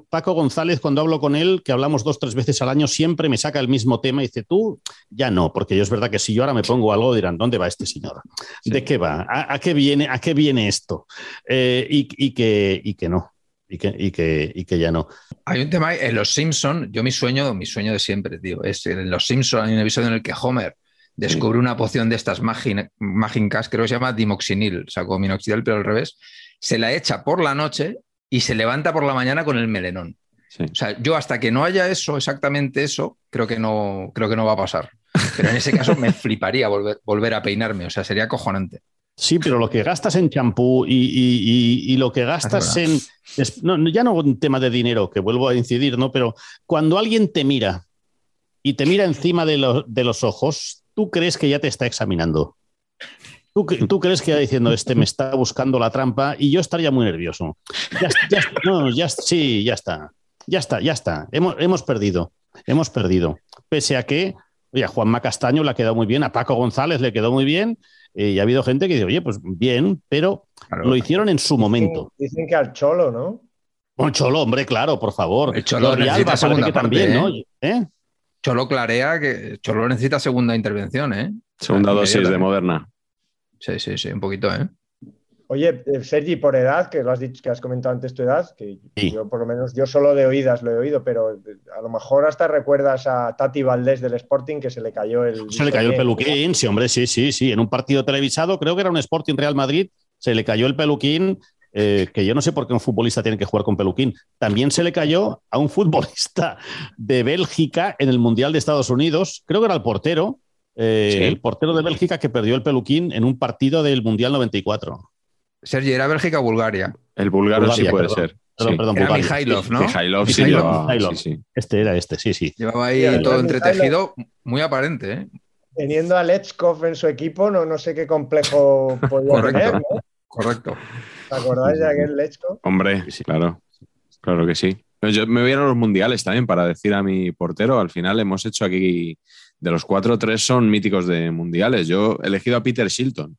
Paco González, cuando hablo con él, que hablamos dos, tres veces al año, siempre me saca el mismo tema y dice, tú ya no, porque yo es verdad que si yo ahora me pongo algo dirán, ¿dónde va este señor? Sí. ¿De qué va? ¿A, a, qué, viene, ¿A qué viene esto? Eh, y, y, que, y que no. Y que, y, que, y que ya no. Hay un tema en Los Simpson, yo mi sueño, mi sueño de siempre, tío, es en Los Simpson hay un episodio en el que Homer descubre sí. una poción de estas mágicas, creo que se llama dimoxinil, o sea, como minoxidil, pero al revés, se la echa por la noche y se levanta por la mañana con el melenón. Sí. O sea, yo hasta que no haya eso, exactamente eso, creo que no, creo que no va a pasar. Pero en ese caso me fliparía volver, volver a peinarme, o sea, sería acojonante. Sí, pero lo que gastas en champú y, y, y, y lo que gastas en... Es, no, ya no un tema de dinero, que vuelvo a incidir, ¿no? Pero cuando alguien te mira y te mira encima de, lo, de los ojos, tú crees que ya te está examinando. Tú, tú crees que ya diciendo, este me está buscando la trampa y yo estaría muy nervioso. Ya, ya, no, ya, sí, ya está. Ya está, ya está. Hemos, hemos perdido. Hemos perdido. Pese a que, oye, a Juanma Castaño le ha quedado muy bien, a Paco González le quedó muy bien. Eh, y ha habido gente que dice, oye, pues bien, pero claro, lo hicieron en su dicen, momento. Dicen que al Cholo, ¿no? Un Cholo, hombre, claro, por favor. El Cholo necesita Alba, segunda parte, también, ¿eh? ¿no? ¿Eh? Cholo clarea que Cholo necesita segunda intervención, ¿eh? Segunda dosis de Moderna. Sí, sí, sí, un poquito, ¿eh? Oye, Sergi, por edad, que lo has dicho, que has comentado antes tu edad, que sí. yo por lo menos, yo solo de oídas lo he oído, pero a lo mejor hasta recuerdas a Tati Valdés del Sporting que se le cayó el... Se le cayó el peluquín, sí, hombre, sí, sí, sí. En un partido televisado, creo que era un Sporting Real Madrid, se le cayó el peluquín, eh, que yo no sé por qué un futbolista tiene que jugar con peluquín. También se le cayó a un futbolista de Bélgica en el Mundial de Estados Unidos, creo que era el portero, eh, ¿sí? el portero de Bélgica que perdió el peluquín en un partido del Mundial noventa y cuatro. Sergi, ¿era Bélgica o Bulgaria? El búlgaro Bulgaria, sí puede perdón, ser. Perdón, sí. perdón, era Bulgaria. Mijailov, ¿no? Mijailov, sí, llevaba, Mijailov. Sí, sí. Este era este, sí, sí. Llevaba ahí sí, todo entretejido, muy aparente, ¿eh? Teniendo a Lechkov en su equipo, no, no sé qué complejo podía Correcto, tener, ¿no? Correcto. ¿Te acordáis de aquel Lechkov? Hombre, sí, claro. Claro que sí. Yo me voy a los mundiales también para decir a mi portero, al final hemos hecho aquí, de los cuatro, tres son míticos de mundiales. Yo he elegido a Peter Shilton.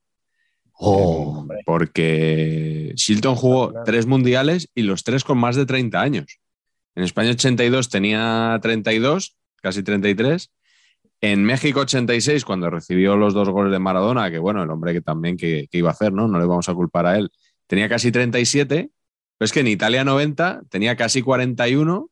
Oh, eh, porque Shilton jugó tres mundiales y los tres con más de treinta años. En España ochenta y dos tenía treinta y dos, casi treinta y tres. En México ochenta y seis, cuando recibió los dos goles de Maradona, que bueno, el hombre que también que, que iba a hacer, ¿no? No le vamos a culpar a él. Tenía casi treinta y siete, pero es que en Italia noventa tenía casi cuarenta y uno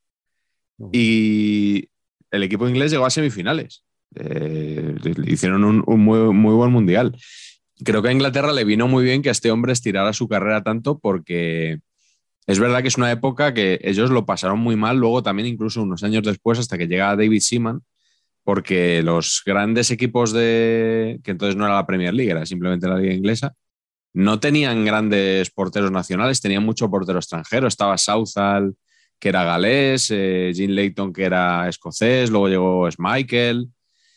y el equipo inglés llegó a semifinales. Eh, hicieron un, un muy, muy buen mundial. Creo que a Inglaterra le vino muy bien que a este hombre estirara su carrera tanto porque es verdad que es una época que ellos lo pasaron muy mal, luego también incluso unos años después hasta que llega David Seaman, porque los grandes equipos de, que entonces no era la Premier League, era simplemente la liga inglesa, no tenían grandes porteros nacionales, tenían mucho portero extranjero, estaba Southall, que era galés, eh, Jean Layton, que era escocés, luego llegó Schmeichel.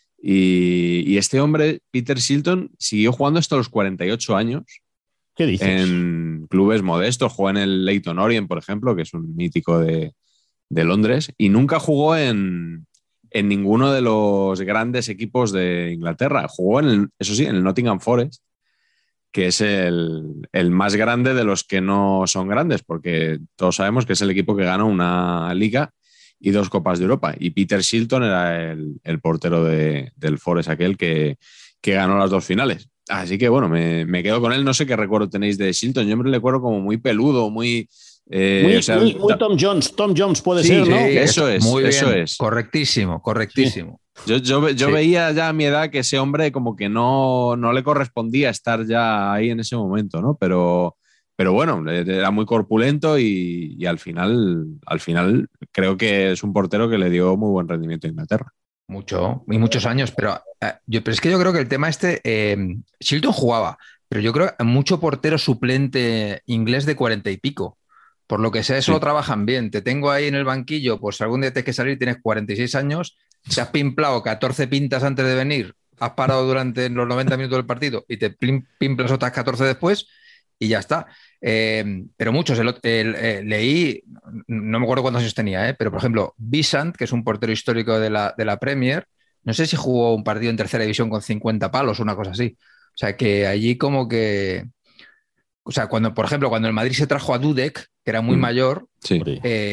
Y, y este hombre, Peter Shilton, siguió jugando hasta los cuarenta y ocho años. ¿Qué dices? En clubes modestos. Jugó en el Leyton Orient, por ejemplo, que es un mítico de, de Londres, y nunca jugó en, en ninguno de los grandes equipos de Inglaterra. Jugó, en el, eso sí, en el Nottingham Forest, que es el, el más grande de los que no son grandes, porque todos sabemos que es el equipo que gana una liga y dos Copas de Europa. Y Peter Shilton era el, el portero de, del Forest, aquel que, que ganó las dos finales. Así que bueno, me, me quedo con él. No sé qué recuerdo tenéis de Shilton. Yo me recuerdo como muy peludo, muy... Eh, muy, o sea, muy, muy Tom Jones. Tom Jones puede sí, ser, ¿no? Sí, eso es, muy eso bien. es. Correctísimo, correctísimo. Sí. Yo, yo, yo sí. veía ya a mi edad que ese hombre como que no, no le correspondía estar ya ahí en ese momento, ¿no? Pero... Pero bueno, era muy corpulento y, y al final, al final creo que es un portero que le dio muy buen rendimiento a Inglaterra. Mucho, y muchos años, pero, eh, yo, pero es que yo creo que el tema este, eh, Shilton jugaba, pero yo creo que mucho portero suplente inglés de cuarenta y pico. Por lo que sea, eso sí. Lo trabajan bien. Te tengo ahí en el banquillo, pues algún día tienes que salir, tienes cuarenta y seis años, te has pimplado catorce pintas antes de venir, has parado durante los noventa minutos del partido y te pimplas otras catorce después y ya está. Eh, pero muchos, el, el, el, leí, no me acuerdo cuántos años tenía, eh, pero por ejemplo, Bissant, que es un portero histórico de la, de la Premier, no sé si jugó un partido en tercera división con cincuenta palos o una cosa así. O sea, que allí como que... O sea, cuando, por ejemplo, cuando el Madrid se trajo a Dudek, que era muy mm, mayor, sí. eh,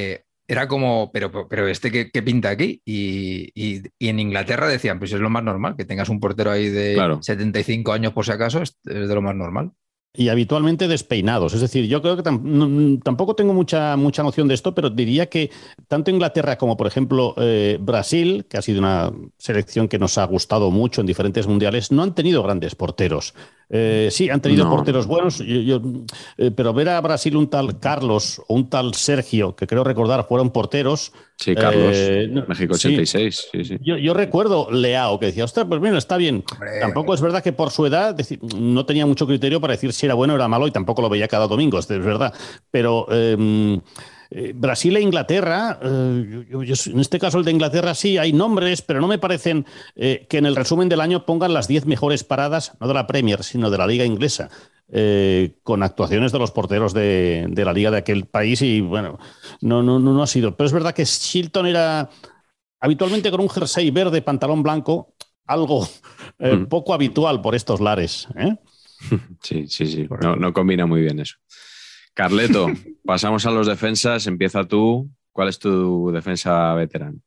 era como, pero, pero este ¿qué, qué pinta aquí? Y, y, y en Inglaterra decían, pues es lo más normal, que tengas un portero ahí de Claro. setenta y cinco años por si acaso, es, es de lo más normal. Y habitualmente despeinados. Es decir, yo creo que tam no, tampoco tengo mucha, mucha noción de esto, pero diría que tanto Inglaterra como, por ejemplo, eh, Brasil, que ha sido una selección que nos ha gustado mucho en diferentes mundiales, no han tenido grandes porteros. Eh, sí, han tenido No. porteros buenos, yo, yo, eh, pero ver a Brasil un tal Carlos o un tal Sergio, que creo recordar fueron porteros. Sí, Carlos, eh, no, México sí. ochenta y seis. Sí, sí. Yo, yo recuerdo Leao, que decía, ostras, pues bien, está bien. Hombre. Tampoco es verdad que por su edad decir, no tenía mucho criterio para decir si era bueno o era malo y tampoco lo veía cada domingo, es verdad. Pero eh, eh, Brasil e Inglaterra, eh, yo, yo, en este caso el de Inglaterra sí, hay nombres, pero no me parecen eh, que en el resumen del año pongan las diez mejores paradas, no de la Premier, sino de la Liga Inglesa. Eh, con actuaciones de los porteros de, de la liga de aquel país y bueno, no, no, no, no ha sido. Pero es verdad que Shilton era habitualmente con un jersey verde, pantalón blanco, algo eh, Mm. poco habitual por estos lares. ¿eh? Sí, sí, sí. No, no combina muy bien eso. Carleto, pasamos a los defensas. Empieza tú. ¿Cuál es tu defensa veterano?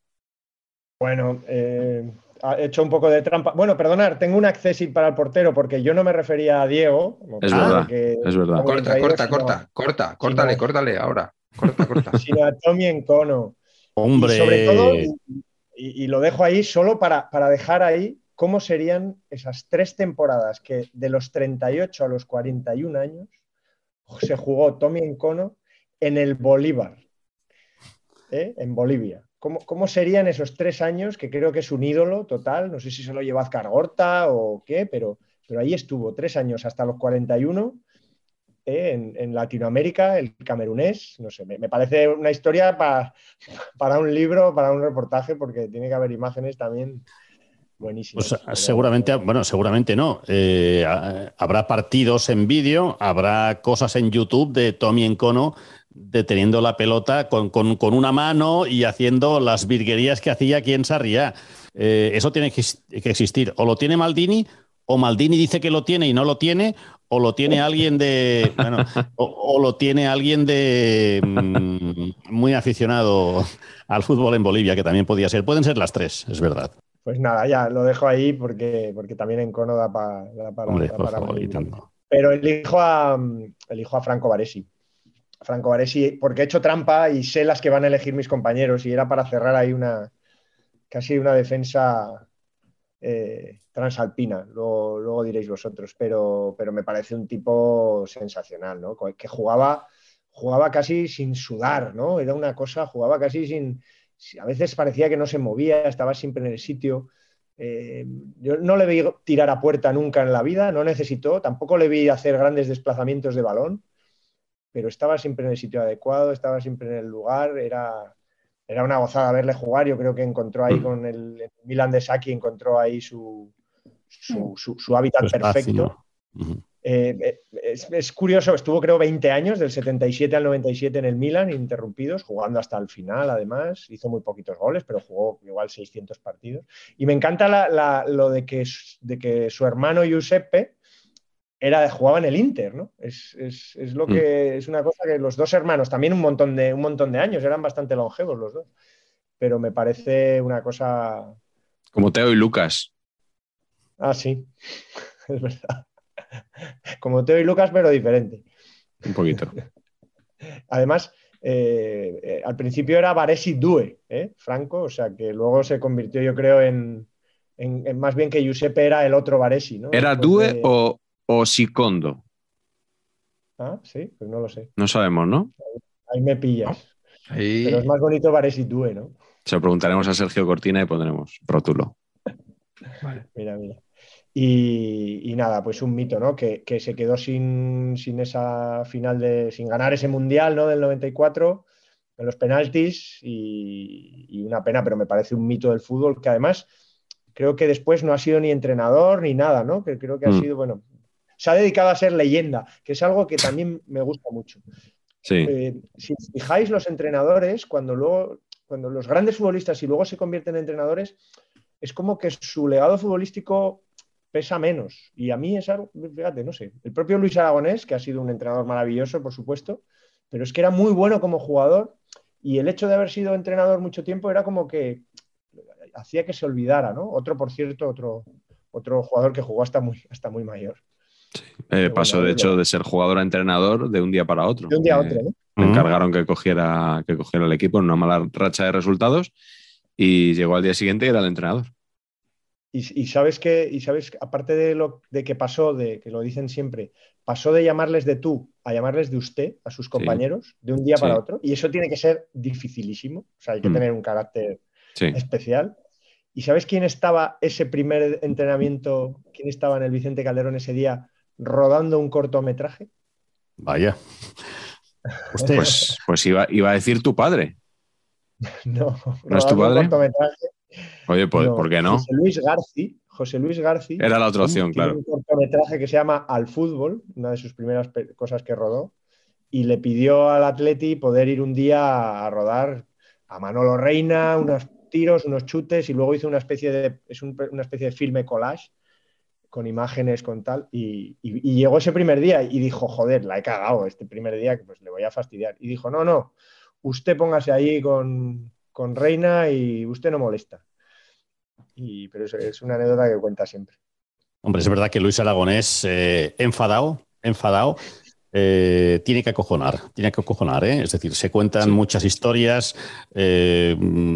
Bueno, eh, he hecho un poco de trampa. Bueno, perdonar, tengo un accessit para el portero porque yo no me refería a Diego. Es Ah, verdad, que es verdad. está muy Corta, traído, corta, sino- corta, corta, córtale, no. córtale ahora. Corta, corta. sino a Tommy Encono. Hombre, Y sobre todo, y, y- y lo dejo ahí solo para, para dejar ahí cómo serían esas tres temporadas que de los treinta y ocho a los cuarenta y un años se jugó Tommy Encono en el Bolívar, ¿eh? En Bolivia. ¿Cómo, ¿Cómo serían esos tres años? Que creo que es un ídolo total. No sé si se lo lleva Azcar Gorta o qué, pero, pero ahí estuvo tres años hasta los cuarenta y uno. ¿eh? En, en Latinoamérica, el camerunés. No sé, me, me parece una historia pa, para un libro, para un reportaje, porque tiene que haber imágenes también buenísimas. pues Pero- seguramente, bueno, seguramente no. Eh, a- habrá partidos en vídeo, habrá cosas en YouTube de Tommy Encono deteniendo la pelota con, con, con una mano y haciendo las virguerías que hacía aquí en Sarriá. Eh, eso tiene que, que existir. O lo tiene Maldini, o Maldini dice que lo tiene y no lo tiene, o lo tiene alguien de. Bueno, o, o lo tiene alguien de mm, muy aficionado al fútbol en Bolivia, que también podía ser. Pueden ser las tres, es verdad. Pues nada, ya lo dejo ahí porque, porque también Encono da, pa, da para. Hombre, da por para favor, muy y bien. tanto. Pero elijo a, elijo a Franco Baresi. Franco Baresi, porque he hecho trampa y sé las que van a elegir mis compañeros, y era para cerrar ahí una casi una defensa eh, transalpina, luego, luego diréis vosotros, pero, pero me parece un tipo sensacional, ¿no? Que jugaba, jugaba casi sin sudar, ¿no? Era una cosa, jugaba casi sin... A veces parecía que no se movía, estaba siempre en el sitio. Eh, yo no le vi tirar a puerta nunca en la vida, no necesitó, tampoco le vi hacer grandes desplazamientos de balón, pero estaba siempre en el sitio adecuado, estaba siempre en el lugar, era, era una gozada verle jugar. Yo creo que encontró ahí con el, el Milan de Sacchi, encontró ahí su, su, su, su hábitat Su perfecto. Uh-huh. Eh, es, es curioso, estuvo creo veinte años, del setenta y siete al noventa y siete en el Milan, ininterrumpidos, jugando hasta el final además, hizo muy poquitos goles, pero jugó igual seiscientos partidos. Y me encanta la, la, lo de que, de que su hermano Giuseppe era, jugaba en el Inter, ¿no? Es, es, es lo que mm. es una cosa que los dos hermanos, también un montón de, un montón de años, eran bastante longevos los dos, pero me parece una cosa... Como Teo y Lucas. Ah, sí, es verdad. Como Teo y Lucas, pero diferente. Un poquito. Además, eh, eh, al principio era Baresi Due, ¿eh? Franco, o sea que luego se convirtió, yo creo, en, en, en más bien que Giuseppe era el otro Baresi, ¿no? ¿Era Después Due de... o, o Sicondo? Ah, sí, pues no lo sé. No sabemos, ¿no? Ahí me pillas. ¿No? Ahí... Pero es más bonito Baresi Due, ¿no? Se lo preguntaremos a Sergio Cortina y pondremos rótulo. Vale. Mira, mira. Y, y nada, pues un mito, ¿no? Que, que se quedó sin, sin esa final de, sin ganar ese mundial, ¿no? Del noventa y cuatro en los penaltis, y, y una pena, pero me parece un mito del fútbol que además creo que después no ha sido ni entrenador ni nada, ¿no? Que creo que ha mm. sido, bueno, se ha dedicado a ser leyenda, que es algo que también me gusta mucho. Sí. Eh, si os fijáis, los entrenadores, cuando luego, cuando los grandes futbolistas y luego se convierten en entrenadores, es como que su legado futbolístico pesa menos. Y a mí es algo, fíjate, no sé, el propio Luis Aragonés, que ha sido un entrenador maravilloso, por supuesto, pero es que era muy bueno como jugador y el hecho de haber sido entrenador mucho tiempo era como que hacía que se olvidara, ¿no? Otro, por cierto, otro, otro jugador que jugó hasta muy, hasta muy mayor. Sí. Eh, pasó, bueno, de hecho, de ser jugador a entrenador de un día para otro. De un día a eh, otro, ¿no? Me encargaron que cogiera, que cogiera el equipo en una mala racha de resultados y llegó al día siguiente y era el entrenador. Y, y sabes que, y sabes, aparte de lo de que pasó, de que lo dicen siempre, pasó de llamarles de tú a llamarles de usted a sus compañeros, sí, de un día sí. para otro. Y eso tiene que ser dificilísimo. O sea, hay que mm. tener un carácter sí. especial. ¿Y sabes quién estaba ese primer entrenamiento, quién estaba en el Vicente Calderón ese día rodando un cortometraje? Vaya. Usted. Pues, pues iba, iba a decir tu padre. No, ¿no es tu padre? Un cortometraje. Oye, pues, no, ¿por qué no? José Luis Garci, José Luis Garci. Era la otra opción, un, claro. Un cortometraje que se llama Al Fútbol, una de sus primeras cosas que rodó, y le pidió al Atleti poder ir un día a rodar a Manolo Reina, unos tiros, unos chutes, y luego hizo una especie de, es un, una especie de filme collage con imágenes, con tal, y, y, y llegó ese primer día y dijo, joder, la he cagado este primer día, que pues le voy a fastidiar. Y dijo, no, no, usted póngase ahí con, con Reina y usted no molesta. Y, pero es, es una anécdota que cuenta siempre. Hombre, es verdad que Luis Aragonés, eh, enfadado, enfadado, eh, tiene que acojonar, tiene que acojonar, ¿eh? Es decir, se cuentan sí. muchas historias. Eh,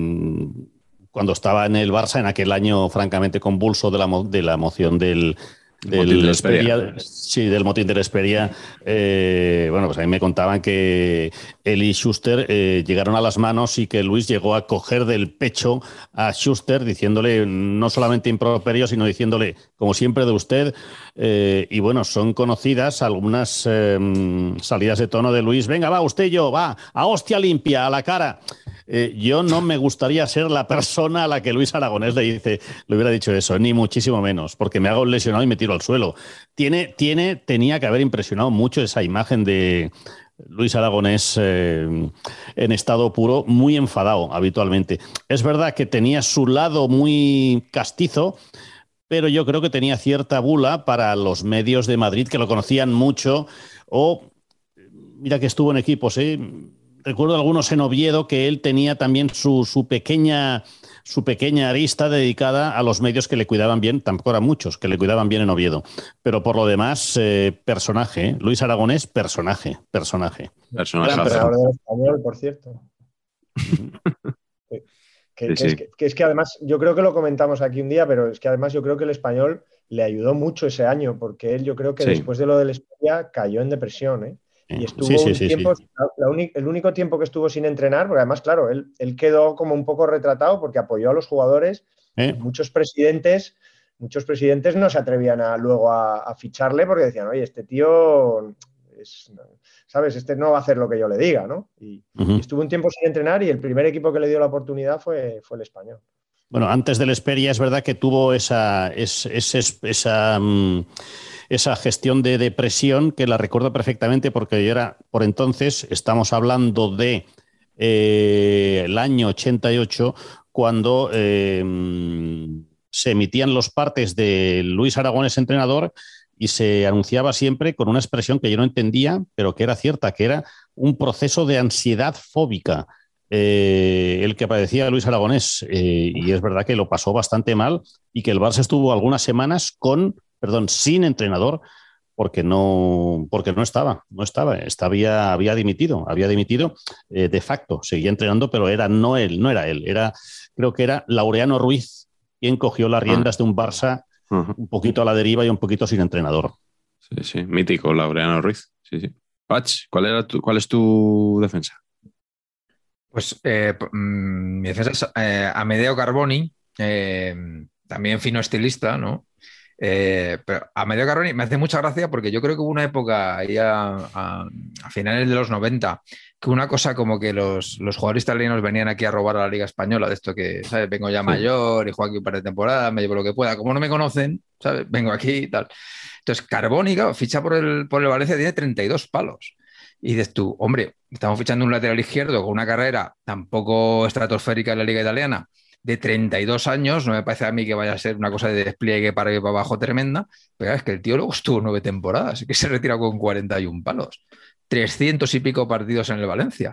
cuando estaba en el Barça, en aquel año francamente convulso de la, de la moción del... Del Esperia, sí, del motín del Esperia, eh, bueno, pues a mí me contaban que él y Schuster eh, llegaron a las manos y que Luis llegó a coger del pecho a Schuster diciéndole no solamente improperio, sino diciéndole, como siempre de usted, eh, y bueno, son conocidas algunas eh, salidas de tono de Luis, venga, va, usted y yo, va, a hostia limpia, a la cara. Eh, yo no me gustaría ser la persona a la que Luis Aragonés le dice, le hubiera dicho eso, ni muchísimo menos, porque me hago lesionado y me tiro al suelo. Tiene, tiene, tenía que haber impresionado mucho esa imagen de Luis Aragonés eh, en estado puro, muy enfadado habitualmente. Es verdad que tenía su lado muy castizo, pero yo creo que tenía cierta bula para los medios de Madrid que lo conocían mucho, o mira que estuvo en equipos, ¿eh? Recuerdo algunos en Oviedo que él tenía también su, su, pequeña, su pequeña arista dedicada a los medios que le cuidaban bien, tampoco eran muchos, que le cuidaban bien en Oviedo. Pero por lo demás, eh, personaje. ¿eh? Luis Aragonés, personaje, personaje. Personaje. Gran entrenador del Español, por cierto. que, que, sí, que, sí. Es que, que es que además, yo creo que lo comentamos aquí un día, pero es que además yo creo que el Español le ayudó mucho ese año, porque él yo creo que sí. después de lo del España cayó en depresión, ¿eh? Y estuvo sí, sí, un sí, tiempo, sí. La, la uni, el único tiempo que estuvo sin entrenar, porque además, claro, él, él quedó como un poco retratado porque apoyó a los jugadores. ¿Eh? Muchos presidentes, muchos presidentes no se atrevían a, luego a, a ficharle porque decían, oye, este tío, es, ¿sabes? Este no va a hacer lo que yo le diga, ¿no? Y, uh-huh. y estuvo un tiempo sin entrenar y el primer equipo que le dio la oportunidad fue, fue el Español. Bueno, antes del Esperia es verdad que tuvo esa... esa, esa, esa um... esa gestión de depresión que la recuerdo perfectamente porque yo era, por entonces, estamos hablando de eh, el año ochenta y ocho, cuando eh, se emitían los partes de Luis Aragonés entrenador y se anunciaba siempre con una expresión que yo no entendía, pero que era cierta, que era un proceso de ansiedad fóbica. Eh, el que padecía Luis Aragonés, eh, y es verdad que lo pasó bastante mal y que el Barça estuvo algunas semanas con perdón, sin entrenador, porque no, porque no estaba, no estaba, estaba había, había dimitido, había dimitido eh, de facto, seguía entrenando, pero era no él, no era él, era, creo que era Laureano Ruiz quien cogió las riendas de un Barça uh-huh. un poquito a la deriva y un poquito sin entrenador. Sí, sí, mítico Laureano Ruiz, sí, sí. Pach, ¿cuál era tu, cuál es tu defensa? Pues eh, mi defensa es eh, Amedeo Carboni, eh, también fino estilista, ¿no? Eh, pero Amedeo Carboni me hace mucha gracia porque yo creo que hubo una época ahí a, a, a finales de los noventa que una cosa como que los, los jugadores italianos venían aquí a robar a la Liga Española, de esto que, ¿sabes? Vengo ya mayor y juego aquí un par de temporadas, me llevo lo que pueda, como no me conocen, ¿sabes? Vengo aquí y tal. Entonces Carboni, claro, ficha por el, por el Valencia, tiene treinta y dos palos. Y dices tú, hombre, estamos fichando un lateral izquierdo con una carrera tan poco estratosférica en la Liga Italiana, de treinta y dos años, no me parece a mí que vaya a ser una cosa de despliegue para ir para abajo tremenda, pero es que el tío luego estuvo nueve temporadas y que se retira con cuarenta y un palos, trescientos y pico partidos en el Valencia. O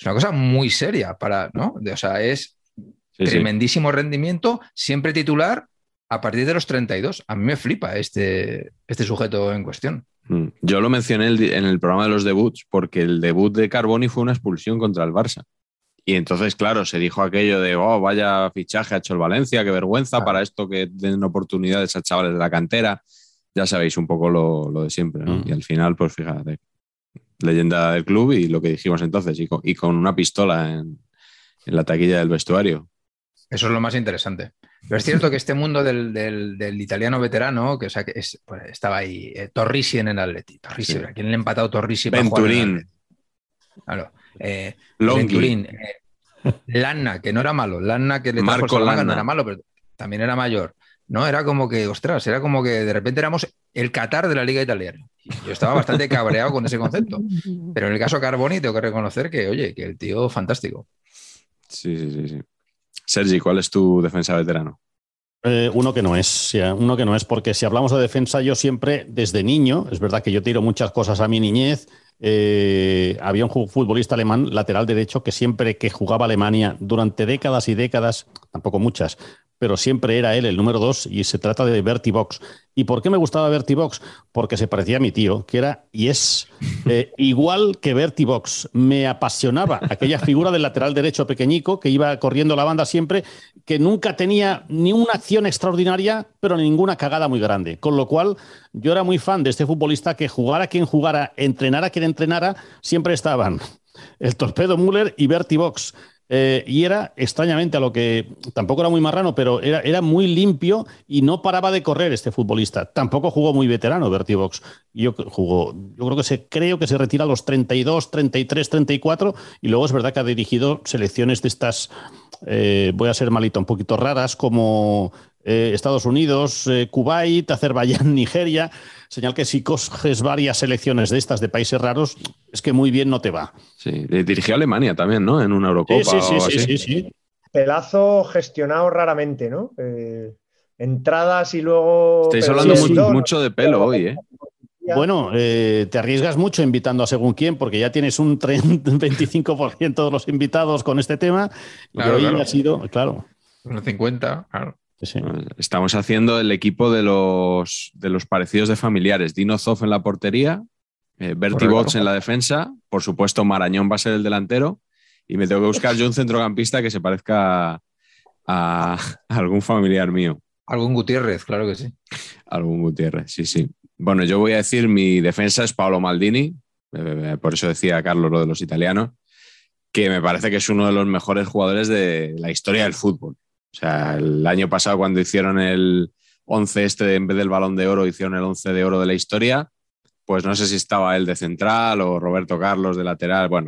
Es una cosa muy seria para, ¿no? O sea, es Sí, tremendísimo sí. rendimiento, siempre titular a partir de los treinta y dos. A mí me flipa este, este sujeto en cuestión. Yo lo mencioné en el programa de los debuts porque el debut de Carboni fue una expulsión contra el Barça. Y entonces, claro, se dijo aquello de, oh, vaya fichaje ha hecho el Valencia, qué vergüenza claro. para esto que den oportunidades a chavales de la cantera. Ya sabéis un poco lo, lo de siempre, ¿no? Mm. Y al final, pues fíjate, leyenda del club y lo que dijimos entonces, y con, y con una pistola en, en la taquilla del vestuario. Eso es lo más interesante. Pero es cierto que este mundo del, del, del italiano veterano, que, o sea, que es, pues, estaba ahí, eh, Torrisi en el Atleti. Torrisi, sí. ¿A quién le ha empatado Torrisi para Venturín. jugar en el Atleti? Claro. Eh, Venturín. Eh, Lanna, que no era malo. Lanna, que le trajo el Salamanca, no era malo, pero también era mayor. No, era como que, ostras, era como que de repente éramos el Qatar de la Liga Italiana. Y yo estaba bastante cabreado con ese concepto. Pero en el caso Carboni tengo que reconocer que, oye, que el tío fantástico. Sí, sí, sí, sí. Sergi, ¿cuál es tu defensa veterano? Eh, uno que no es, uno que no es, porque si hablamos de defensa, yo siempre, desde niño, es verdad que yo tiro muchas cosas a mi niñez, eh, había un futbolista alemán, lateral derecho, que siempre que jugaba Alemania durante décadas y décadas, tampoco muchas, pero siempre era él el número dos, y se trata de Bertie Box. ¿Y por qué me gustaba Bertie Box? Porque se parecía a mi tío, que era y es eh, igual que Bertie Box. Me apasionaba aquella figura del lateral derecho pequeñico que iba corriendo la banda siempre, que nunca tenía ni una acción extraordinaria, pero ninguna cagada muy grande. Con lo cual, yo era muy fan de este futbolista, que jugara quien jugara, entrenara quien entrenara, siempre estaban el Torpedo Müller y Bertie Box. Eh, y era, extrañamente, a lo que tampoco era muy marrano, pero era, era muy limpio y no paraba de correr este futbolista. Tampoco jugó muy veterano Bertie Box. Yo, jugó, yo creo, que se, creo que se retira a los treinta y dos, treinta y tres, treinta y cuatro, y luego es verdad que ha dirigido selecciones de estas, eh, voy a ser malito, un poquito raras, como eh, Estados Unidos, eh, Kuwait, Azerbaiyán, Nigeria. Señal que si coges varias selecciones de estas de países raros, es que muy bien no te va. Sí, dirigió a Alemania también, ¿no? En una Eurocopa. Sí, sí, sí, o sí, así. sí, sí. Pelazo gestionado raramente, ¿no? Eh, entradas y luego... Estáis pero hablando sí, muy, sí. mucho de pelo hoy, ¿eh? Bueno, eh, te arriesgas mucho invitando a según quién, porque ya tienes un treinta, veinticinco por ciento de los invitados con este tema. Claro, y hoy claro. ha sido, claro. Unos cincuenta, claro. Sí. Estamos haciendo el equipo de los, de los parecidos de familiares. Dino Zoff en la portería, eh, Bertie Box en la defensa, por supuesto Marañón va a ser el delantero, y me tengo que buscar yo un centrocampista que se parezca a, a algún familiar mío. Algún Gutiérrez, claro que sí. Algún Gutiérrez, sí, sí. Bueno, yo voy a decir, mi defensa es Paolo Maldini, eh, por eso decía Carlos lo de los italianos, que me parece que es uno de los mejores jugadores de la historia del fútbol. O sea, el año pasado cuando hicieron el once este, en vez del Balón de Oro, hicieron el once de oro de la historia, pues no sé si estaba él de central o Roberto Carlos de lateral. Bueno,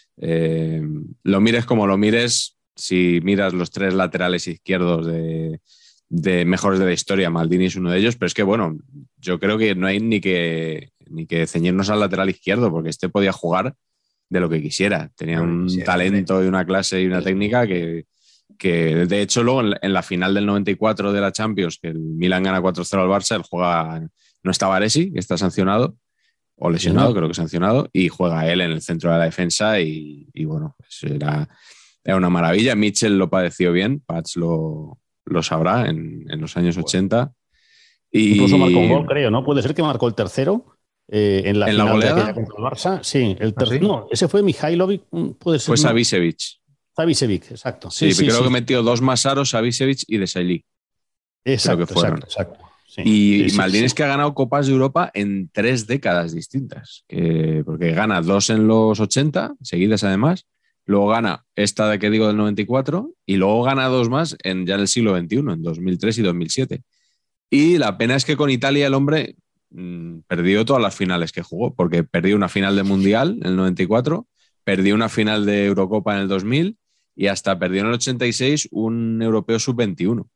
eh, lo mires como lo mires, si miras los tres laterales izquierdos de, de mejores de la historia, Maldini es uno de ellos, pero es que, bueno, yo creo que no hay ni que, ni que ceñirnos al lateral izquierdo, porque este podía jugar de lo que quisiera. Tenía un sí, talento sí. y una clase y una técnica que... que de hecho luego en la final del noventa y cuatro de la Champions, que el Milan gana cuatro cero al Barça, él juega, no está Baresi, que está sancionado, o lesionado, sí, creo que sancionado, y juega él en el centro de la defensa y, y bueno, pues era, era una maravilla. Mitchell lo padeció bien, Pats lo, lo sabrá en, en los años ochenta. Y... Incluso marcó un gol, creo, ¿no? Puede ser que marcó el tercero eh, en la ¿En final la goleada? de contra el Barça. Sí, el tercero. ¿Ah, sí? No, ese fue Mihailovic, puede ser. Fue no. Savicevic. Savicevic, exacto. Sí, Sí, sí, creo sí. que metió dos más aros, Savicevic y Desailly. Exacto, creo que fueron. exacto, exacto. Sí, y sí, sí, Maldini sí. es que ha ganado Copas de Europa en tres décadas distintas, que, porque gana dos en los ochenta, seguidas además, luego gana esta de que digo del noventa y cuatro y luego gana dos más en, ya en el siglo veintiuno, en dos mil tres y dos mil siete. Y la pena es que con Italia el hombre mmm, perdió todas las finales que jugó, porque perdió una final de Mundial en el noventa y cuatro, perdió una final de Eurocopa en el dos mil y hasta perdió en el ochenta y seis un europeo sub veintiuno.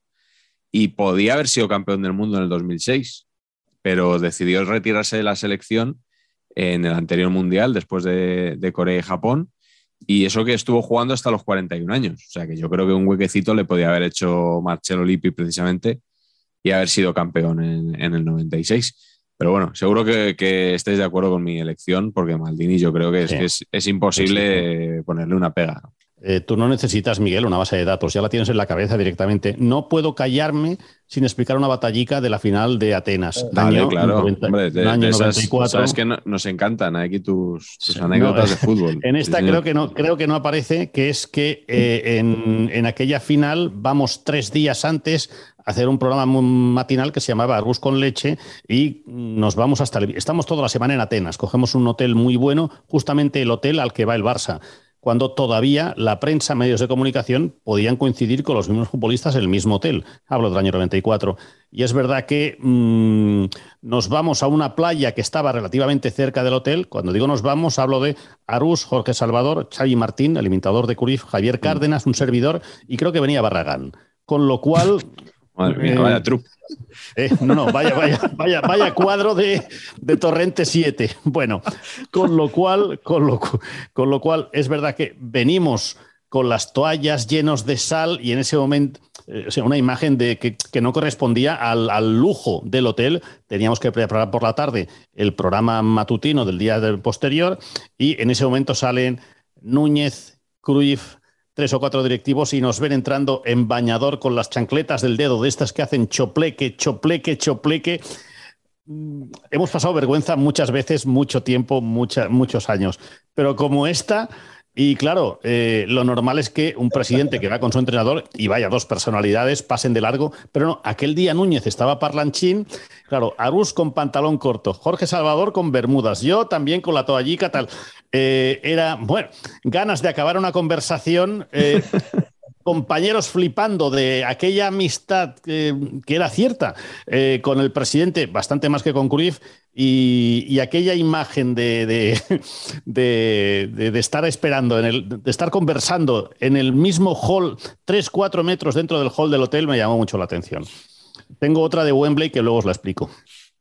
Y podía haber sido campeón del mundo en el dos mil seis, pero decidió retirarse de la selección en el anterior mundial, después de, de Corea y Japón, y eso que estuvo jugando hasta los cuarenta y un años. O sea que yo creo que un huequecito le podía haber hecho Marcello Lippi precisamente y haber sido campeón en, en el noventa y seis. Pero bueno, seguro que, que estáis de acuerdo con mi elección, porque Maldini yo creo que es, Sí. que es, es imposible sí. ponerle una pega. Eh, tú no necesitas, Miguel, una base de datos, ya la tienes en la cabeza directamente. No puedo callarme sin explicar una batallica de la final de Atenas. Vale, año claro. noventa, Hombre, de, año de esas, noventa y cuatro. Sabes que no, nos encantan aquí tus, tus Sí, anécdotas no, de fútbol. En esta sí, creo, que no, creo que no aparece, que es que eh, en, en aquella final vamos tres días antes a hacer un programa muy matinal que se llamaba Arús con leche y nos vamos hasta el... Estamos toda la semana en Atenas, cogemos un hotel muy bueno, justamente el hotel al que va el Barça, cuando todavía la prensa, medios de comunicación podían coincidir con los mismos futbolistas en el mismo hotel. Hablo del año noventa y cuatro. Y es verdad que mmm, nos vamos a una playa que estaba relativamente cerca del hotel. Cuando digo nos vamos, hablo de Arús, Jorge Salvador, Xavi Martín, el imitador de Cruyff, Javier Cárdenas, un servidor, y creo que venía Barragán. Con lo cual... Madre mía, eh, vaya truco. Eh, no, no, vaya, vaya, vaya, vaya cuadro de, de Torrente siete. Bueno, con lo cual, con lo, con lo cual es verdad que venimos con las toallas llenos de sal y en ese momento, eh, o sea, una imagen de que, que no correspondía al, al lujo del hotel. Teníamos que preparar por la tarde el programa matutino del día del posterior y en ese momento salen Núñez, Cruyff, tres o cuatro directivos y nos ven entrando en bañador con las chancletas del dedo de estas que hacen chopleque, chopleque, chopleque. Hemos pasado vergüenza muchas veces, mucho tiempo, mucha, muchos años. Pero como esta, y claro, eh, lo normal es que un presidente que va con su entrenador y vaya dos personalidades pasen de largo, pero no, aquel día Núñez estaba parlanchín, claro, Arús con pantalón corto, Jorge Salvador con bermudas, yo también con la toallica tal. Eh, era, bueno, ganas de acabar una conversación, eh, compañeros flipando de aquella amistad eh, que era cierta eh, con el presidente, bastante más que con Cruyff, y, y aquella imagen de, de, de, de, de estar esperando, en el, de estar conversando en el mismo hall, tres, cuatro metros dentro del hall del hotel, me llamó mucho la atención. Tengo otra de Wembley que luego os la explico.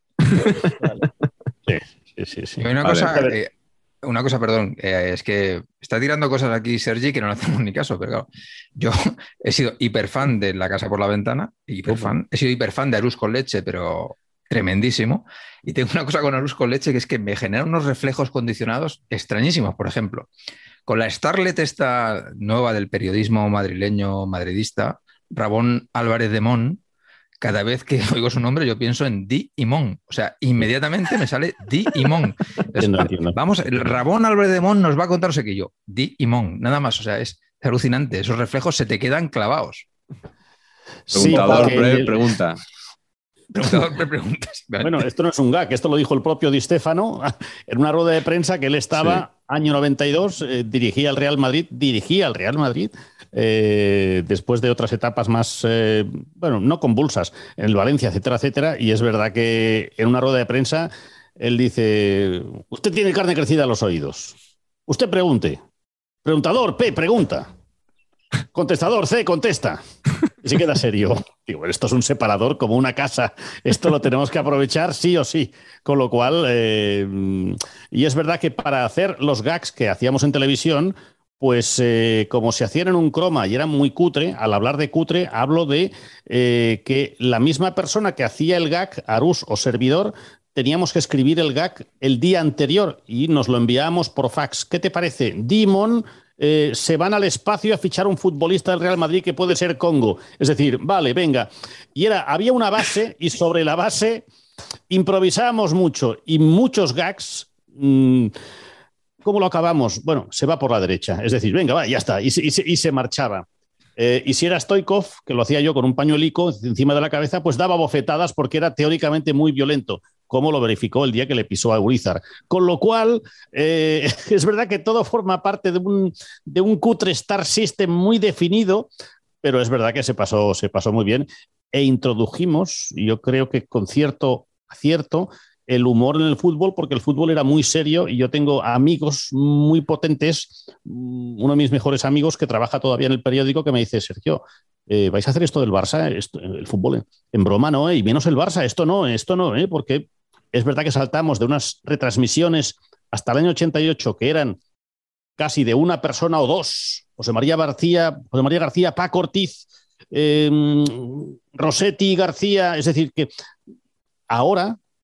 Vale. Sí, sí, sí. sí. Y una Vale. cosa... Eh, Una cosa, perdón, eh, es que está tirando cosas aquí Sergi que no le hacemos ni caso, pero claro, yo he sido hiperfan de La Casa por la Ventana, hiperfan, he sido hiperfan de Arús con leche, pero tremendísimo, y tengo una cosa con Arús con leche que es que me genera unos reflejos condicionados extrañísimos. Por ejemplo, con la Starlet esta nueva del periodismo madrileño madridista, Ramón Álvarez de Mon, cada vez que oigo su nombre yo pienso en Di y Mon. O sea, inmediatamente me sale Di y Mon. Entonces, entiendo, entiendo. Vamos, el Ramón Álvarez de Mon nos va a contar, no sé qué yo. Di y Mon, nada más. O sea, es alucinante. Esos reflejos se te quedan clavados. Preguntador sí, pre el... pregunta. Preguntador pre preguntas. Bueno, esto no es un gag, esto lo dijo el propio Di Stéfano en una rueda de prensa que él estaba, sí. año noventa y dos, eh, dirigía al Real Madrid, dirigía al Real Madrid. Eh, después de otras etapas más, eh, bueno, no convulsas, en el Valencia, etcétera, etcétera, y es verdad que en una rueda de prensa él dice, usted tiene carne crecida a los oídos, usted pregunte, preguntador, P, pregunta, contestador, C, contesta, y se queda serio. Digo, esto es un separador como una casa, esto lo tenemos que aprovechar sí o sí, con lo cual, eh, y es verdad que para hacer los gags que hacíamos en televisión, pues eh, como se hacían en un croma y era muy cutre, al hablar de cutre hablo de eh, que la misma persona que hacía el gag, Arús o servidor, teníamos que escribir el gag el día anterior y nos lo enviábamos por fax. ¿Qué te parece? Dimon, eh, se van al espacio a fichar un futbolista del Real Madrid que puede ser Congo. Es decir, vale, venga. Y era, había una base y sobre la base improvisábamos mucho y muchos gags... Mmm, ¿Cómo lo acabamos? Bueno, se va por la derecha. Es decir, venga, va, ya está. Y se, y se, y se marchaba. Eh, y si era Stoikov, que lo hacía yo con un pañuelico encima de la cabeza, pues daba bofetadas porque era teóricamente muy violento, como lo verificó el día que le pisó a Urizar. Con lo cual, eh, es verdad que todo forma parte de un, de un cutre Star System muy definido, pero es verdad que se pasó, se pasó muy bien. E introdujimos, yo creo que con cierto acierto, el humor en el fútbol, porque el fútbol era muy serio y yo tengo amigos muy potentes, uno de mis mejores amigos que trabaja todavía en el periódico que me dice, Sergio, eh, ¿vais a hacer esto del Barça? Esto, el fútbol en broma, ¿no? Y menos el Barça, esto no, esto no, ¿eh? Porque es verdad que saltamos de unas retransmisiones hasta el año ochenta y ocho que eran casi de una persona o dos, José María García, José María García, Paco Ortiz, eh, Rossetti García, es decir, que ahora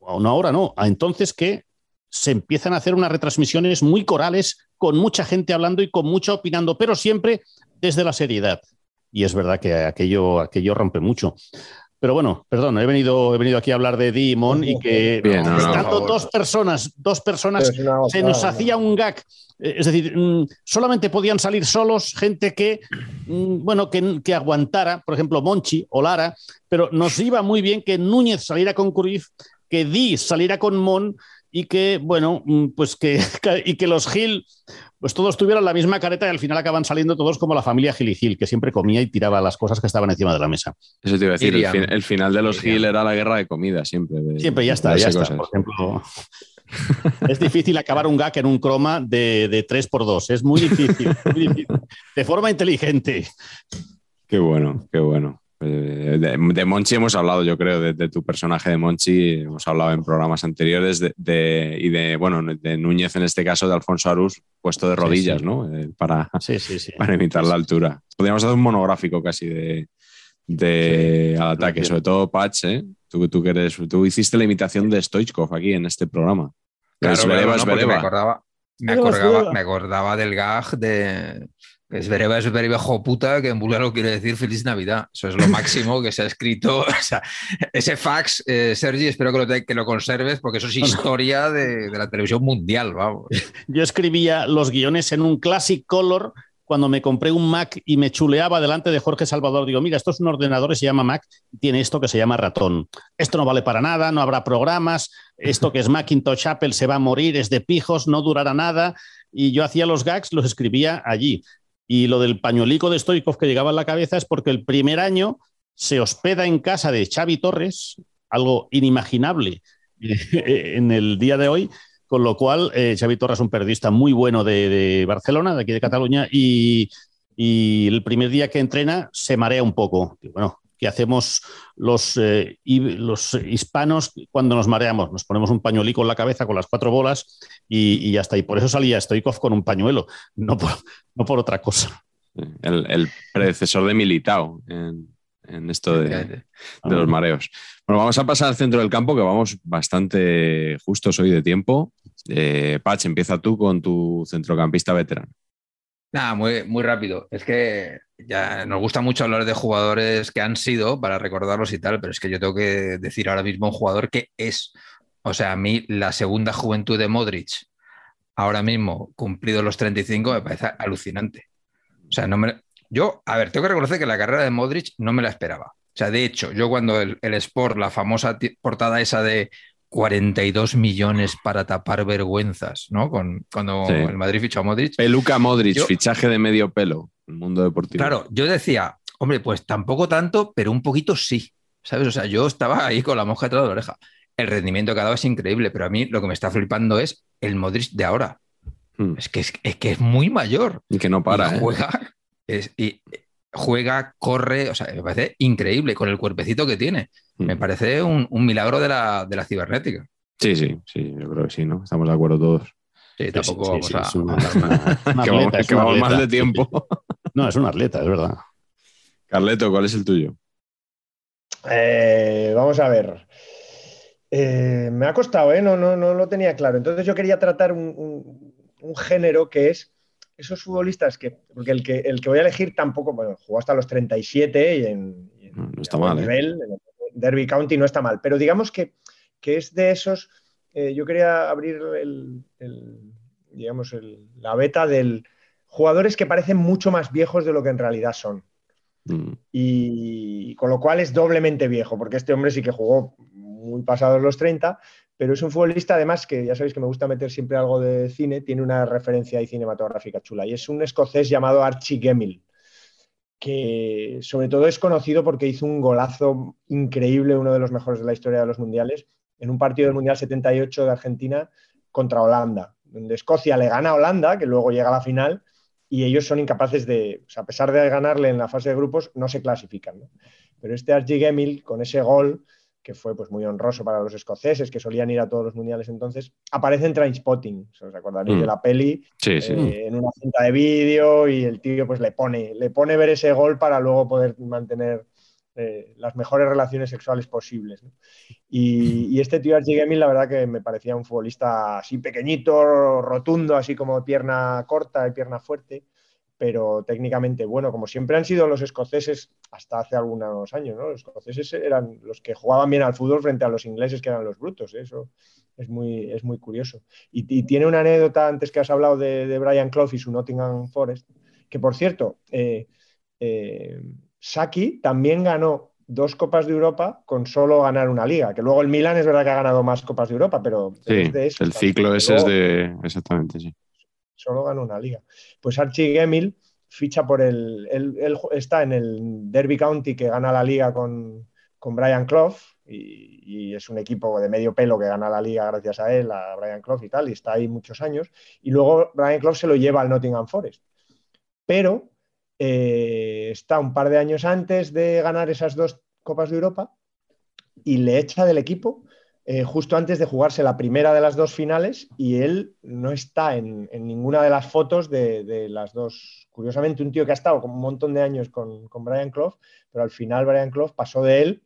no ahora no, a entonces que se empiezan a hacer unas retransmisiones muy corales, con mucha gente hablando y con mucha opinando, pero siempre desde la seriedad. Y es verdad que aquello, aquello rompe mucho. Pero bueno, perdón, he venido, he venido aquí a hablar de Di y Mon y que Bien, no, estando no, dos personas, dos personas, se nos hacía un gag. Es decir, solamente podían salir solos gente que, bueno, que, que aguantara, por ejemplo, Monchi o Lara, pero nos iba muy bien que Núñez saliera con Cruyff, que Di saliera con Mon y que, bueno, pues que, y que los Gil, pues todos tuvieran la misma careta y al final acaban saliendo todos como la familia Gil y Gil, que siempre comía y tiraba las cosas que estaban encima de la mesa. Eso te iba a decir, el, fin, el final de los Iriam. Gil era la guerra de comida, siempre. De, siempre, ya está, ya está. Cosas. Por ejemplo, es difícil acabar un gag en un croma de, de tres por dos, es muy difícil, muy difícil, de forma inteligente. Qué bueno, qué bueno. De, de Monchi hemos hablado, yo creo, de, de tu personaje de Monchi, hemos hablado en programas anteriores de, de, y de, bueno, de Núñez en este caso, de Alfonso Arús, puesto de rodillas, sí, sí. ¿no? Eh, para, sí, sí, sí. para imitar sí, la altura. Podríamos hacer un monográfico casi de, de sí, al ataque, sobre todo Patch, ¿eh? Tú, tú, que eres, tú hiciste la imitación de Stoichkov aquí en este programa. Claro, Zvereva, claro, no, Zvereva. me acordaba, me acordaba, me acordaba del gag de... Zvereva es Zvereva, hijo puta, que en búlgaro quiere decir Feliz Navidad. Eso es lo máximo que se ha escrito. O sea, ese fax, eh, Sergi, espero que lo, te, que lo conserves, porque eso es historia de, de la televisión mundial, vamos. Yo escribía los guiones en un Classic Color cuando me compré un Mac y me chuleaba delante de Jorge Salvador. Digo, mira, esto es un ordenador, se llama Mac, tiene esto que se llama ratón. Esto no vale para nada, no habrá programas, esto que es Macintosh Apple se va a morir, es de pijos, no durará nada. Y yo hacía los gags, los escribía allí. Y lo del pañuelico de Stoichkov que llegaba en la cabeza es porque el primer año se hospeda en casa de Xavi Torres, algo inimaginable en el día de hoy, con lo cual eh, Xavi Torres es un periodista muy bueno de, de Barcelona, de aquí de Cataluña, y, y el primer día que entrena se marea un poco. Y bueno, ¿qué hacemos los, eh, los hispanos cuando nos mareamos? Nos ponemos un pañuelico en la cabeza con las cuatro bolas y, y ya está. Y por eso salía Stoichkov con un pañuelo, no por, no por otra cosa. El, el predecesor de Militao en, en esto de, de los mareos. Bueno, vamos a pasar al centro del campo, que vamos bastante justos hoy de tiempo. Eh, Patch, empieza tú con tu centrocampista veterano. Nada, muy, muy rápido. Es que ya nos gusta mucho hablar de jugadores que han sido para recordarlos y tal, pero es que yo tengo que decir ahora mismo un jugador que es. O sea, a mí la segunda juventud de Modric, ahora mismo cumplido los treinta y cinco, me parece alucinante. O sea, no me... yo, a ver, tengo que reconocer que la carrera de Modric no me la esperaba. O sea, de hecho, yo cuando el, el Sport, la famosa portada esa de cuarenta y dos millones para tapar vergüenzas, ¿no? Con, cuando sí. el Madrid fichó a Modric. Peluca Modric, yo, fichaje de medio pelo, el mundo deportivo. Claro, yo decía, hombre, pues tampoco tanto, pero un poquito sí, ¿sabes? O sea, yo estaba ahí con la mosca detrás de la oreja. El rendimiento que ha dado es increíble, pero a mí lo que me está flipando es el Modric de ahora. Hmm. Es, que es, es que es muy mayor. Y que no para, y juega, ¿eh? es, y juega, corre, o sea, me parece increíble con el cuerpecito que tiene. Me parece un, un milagro de la, de la cibernética. Sí, sí, sí, yo creo que sí, ¿no? Estamos de acuerdo todos. Sí, tampoco sí, vamos sí, a... sí, una, una, una que vamos, que vamos mal de tiempo. No, es un atleta, es verdad. Carleto, ¿cuál es el tuyo? Eh, vamos a ver. Eh, me ha costado, ¿eh? No, no, no lo tenía claro. Entonces yo quería tratar un, un, un género que es esos futbolistas que... Porque el que, el que voy a elegir tampoco... Bueno, jugó hasta los treinta y siete y en... Y en no, no está mal, nivel, ¿eh? En Derby County no está mal, pero digamos que, que es de esos, eh, yo quería abrir el, el, digamos el, la beta de jugadores que parecen mucho más viejos de lo que en realidad son. Mm. Y con lo cual es doblemente viejo, porque este hombre sí que jugó muy pasados los treinta, pero es un futbolista además que ya sabéis que me gusta meter siempre algo de cine, tiene una referencia ahí cinematográfica chula, y es un escocés llamado Archie Gemmill, que sobre todo es conocido porque hizo un golazo increíble, uno de los mejores de la historia de los mundiales, en un partido del Mundial setenta y ocho de Argentina contra Holanda, donde Escocia le gana a Holanda, que luego llega a la final, y ellos son incapaces de, o sea, a pesar de ganarle en la fase de grupos, no se clasifican, ¿no? Pero este Archie Gemmill, con ese gol, que fue pues, muy honroso para los escoceses, que solían ir a todos los mundiales entonces, aparece en Trainspotting, ¿os acordaréis mm. de la peli? Sí, sí. Eh, en una cinta de vídeo, y el tío pues le pone, le pone ver ese gol para luego poder mantener eh, las mejores relaciones sexuales posibles, ¿no? Y, y este tío Archie Gemmill, la verdad que me parecía un futbolista así pequeñito, rotundo, así como pierna corta y pierna fuerte, pero técnicamente bueno, como siempre han sido los escoceses hasta hace algunos años, ¿no? Los escoceses eran los que jugaban bien al fútbol frente a los ingleses, que eran los brutos, ¿eh? Eso es muy, es muy curioso. Y, y tiene una anécdota, antes que has hablado de, de Brian Clough y su Nottingham Forest, que por cierto, eh, eh, Saki también ganó dos Copas de Europa con solo ganar una liga, que luego el Milan es verdad que ha ganado más Copas de Europa, pero sí, es de eso. El ciclo ese es de... Exactamente, sí. Solo ganó una liga. Pues Archie Gemmill ficha por el... Él, él está en el Derby County, que gana la liga con, con Brian Clough, y, y es un equipo de medio pelo que gana la liga gracias a él, a Brian Clough y tal, y está ahí muchos años. Y luego Brian Clough se lo lleva al Nottingham Forest. Pero eh, está un par de años antes de ganar esas dos Copas de Europa y le echa del equipo eh, justo antes de jugarse la primera de las dos finales, y él no está en, en ninguna de las fotos de, de las dos. Curiosamente, un tío que ha estado con un montón de años con, con Brian Clough, pero al final Brian Clough pasó de él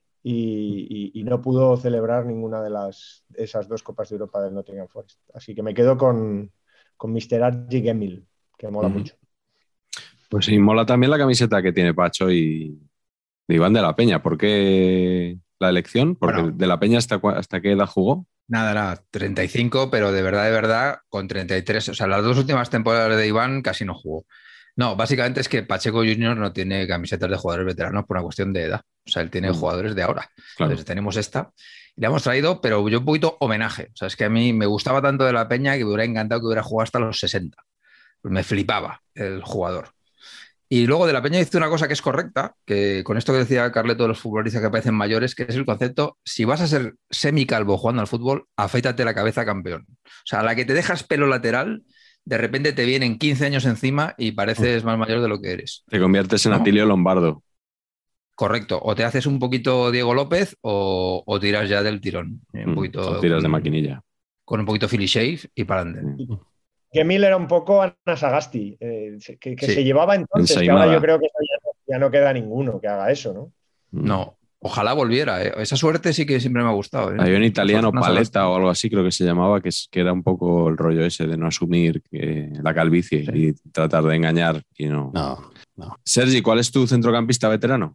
y, y, y no pudo celebrar ninguna de las, esas dos Copas de Europa del Nottingham Forest. Así que me quedo con, con mister Archie Gemmill, que mola uh-huh. mucho. Pues sí, mola también la camiseta que tiene Pacho y de Iván de la Peña. ¿Por qué la elección? Porque bueno, de la Peña, ¿hasta, hasta qué edad jugó? Nada, era treinta y cinco, pero de verdad, de verdad, con treinta y tres. O sea, las dos últimas temporadas de Iván casi no jugó. No, básicamente es que Pacheco junior no tiene camisetas de jugadores veteranos por una cuestión de edad. O sea, él tiene mm. jugadores de ahora. Claro. Entonces tenemos esta. Y la hemos traído, pero yo un poquito homenaje. O sea, es que a mí me gustaba tanto de la Peña que me hubiera encantado que hubiera jugado hasta los sesenta. Me flipaba el jugador. Y luego de la Peña dice una cosa que es correcta, que con esto que decía Carleto de los futbolistas que parecen mayores, que es el concepto: si vas a ser semicalvo jugando al fútbol, afeítate la cabeza, campeón. O sea, a la que te dejas pelo lateral, de repente te vienen quince años encima y pareces más mayor de lo que eres. Te conviertes en ¿no? Atilio Lombardo. Correcto. O te haces un poquito Diego López o, o tiras ya del tirón. Un poquito, o tiras con, de maquinilla. Con un poquito Philly Shave y para adelante. Sí. Gemmill era un poco Ana Sagasti, eh, que, que sí. se llevaba entonces, que ahora yo creo que ya no, ya no queda ninguno que haga eso, ¿no? No, ojalá volviera. ¿eh? Esa suerte sí que siempre me ha gustado. ¿eh? Hay un italiano, Paletta o algo así, creo que se llamaba, que, es, que era un poco el rollo ese de no asumir que, la calvicie sí. y tratar de engañar. Y no. No, no. Sergi, ¿cuál es tu centrocampista veterano?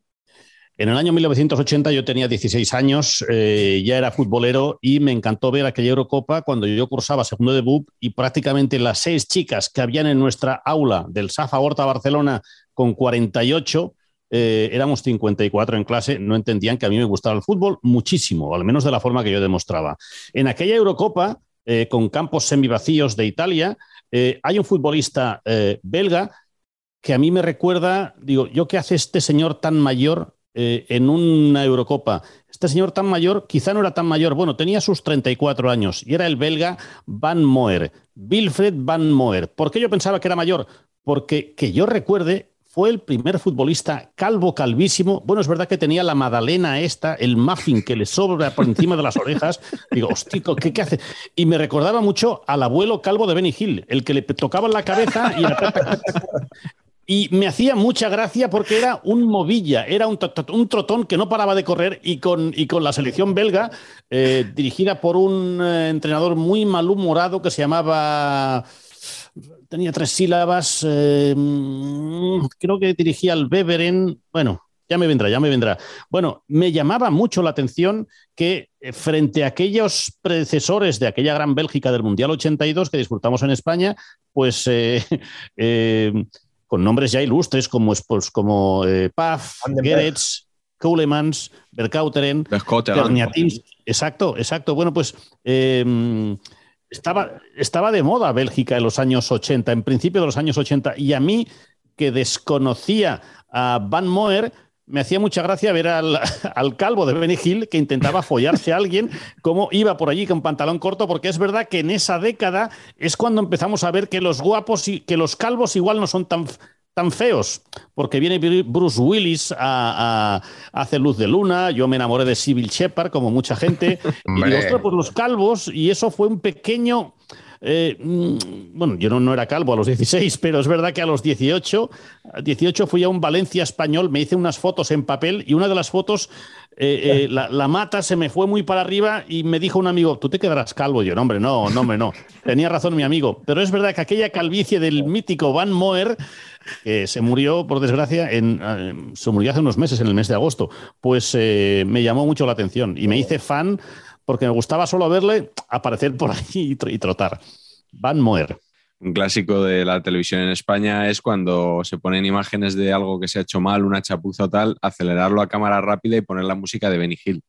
En el año mil novecientos ochenta yo tenía dieciséis años, eh, ya era futbolero y me encantó ver aquella Eurocopa cuando yo cursaba segundo de B U P y prácticamente las seis chicas que habían en nuestra aula del Safa Horta Barcelona con cuarenta y ocho, eh, éramos cincuenta y cuatro en clase, no entendían que a mí me gustaba el fútbol muchísimo, al menos de la forma que yo demostraba. En aquella Eurocopa, eh, con campos semivacíos de Italia, eh, hay un futbolista eh, belga que a mí me recuerda, digo, ¿yo qué hace este señor tan mayor Eh, en una Eurocopa? Este señor tan mayor, quizá no era tan mayor, bueno, tenía sus treinta y cuatro años y era el belga Van Moer, Wilfred Van Moer. ¿Por qué yo pensaba que era mayor? Porque, que yo recuerde, fue el primer futbolista calvo, calvísimo. Bueno, es verdad que tenía la magdalena esta, el muffin que le sobra por encima de las orejas. Digo, hostico, ¿qué, qué hace? Y me recordaba mucho al abuelo calvo de Benny Hill, el que le tocaba la cabeza y la... Y me hacía mucha gracia porque era un movilla, era un, un trotón que no paraba de correr y con, y con la selección belga, eh, dirigida por un eh, entrenador muy malhumorado que se llamaba... Tenía tres sílabas, eh, creo que dirigía al Beveren, bueno... Ya me vendrá, ya me vendrá. Bueno, me llamaba mucho la atención que frente a aquellos predecesores de aquella gran Bélgica del Mundial ochenta y dos que disfrutamos en España, pues... Eh, eh, con nombres ya ilustres como, pues, como eh, Paf, Gerets, Keulemans, Berkauteren, Terniatins. Exacto, exacto. Bueno, pues eh, estaba, estaba de moda Bélgica en los años ochenta, en principio de los años ochenta, y a mí, que desconocía a Van Moer, me hacía mucha gracia ver al, al calvo de Benny Hill que intentaba follarse a alguien, cómo iba por allí con pantalón corto, porque es verdad que en esa década es cuando empezamos a ver que los guapos y que los calvos igual no son tan, tan feos, porque viene Bruce Willis a, a, a hacer Luz de Luna, yo me enamoré de Sybil Shepherd, como mucha gente, y ostras, pues los calvos, y eso fue un pequeño... Eh, bueno, yo no, no era calvo a los dieciséis, pero es verdad que a los dieciocho, dieciocho fui a un Valencia español, me hice unas fotos en papel y una de las fotos, eh, eh, la, la mata se me fue muy para arriba y me dijo un amigo, tú te quedarás calvo. Yo, no, hombre, no, no, hombre, no. Tenía razón mi amigo. Pero es verdad que aquella calvicie del mítico Van Moer, que se murió, por desgracia, en, eh, se murió hace unos meses, en el mes de agosto, pues eh, me llamó mucho la atención y me hice fan porque me gustaba solo verle aparecer por ahí y, tr- y trotar. Van Moer. Un clásico de la televisión en España es cuando se ponen imágenes de algo que se ha hecho mal, una chapuza o tal, acelerarlo a cámara rápida y poner la música de Benny Hill.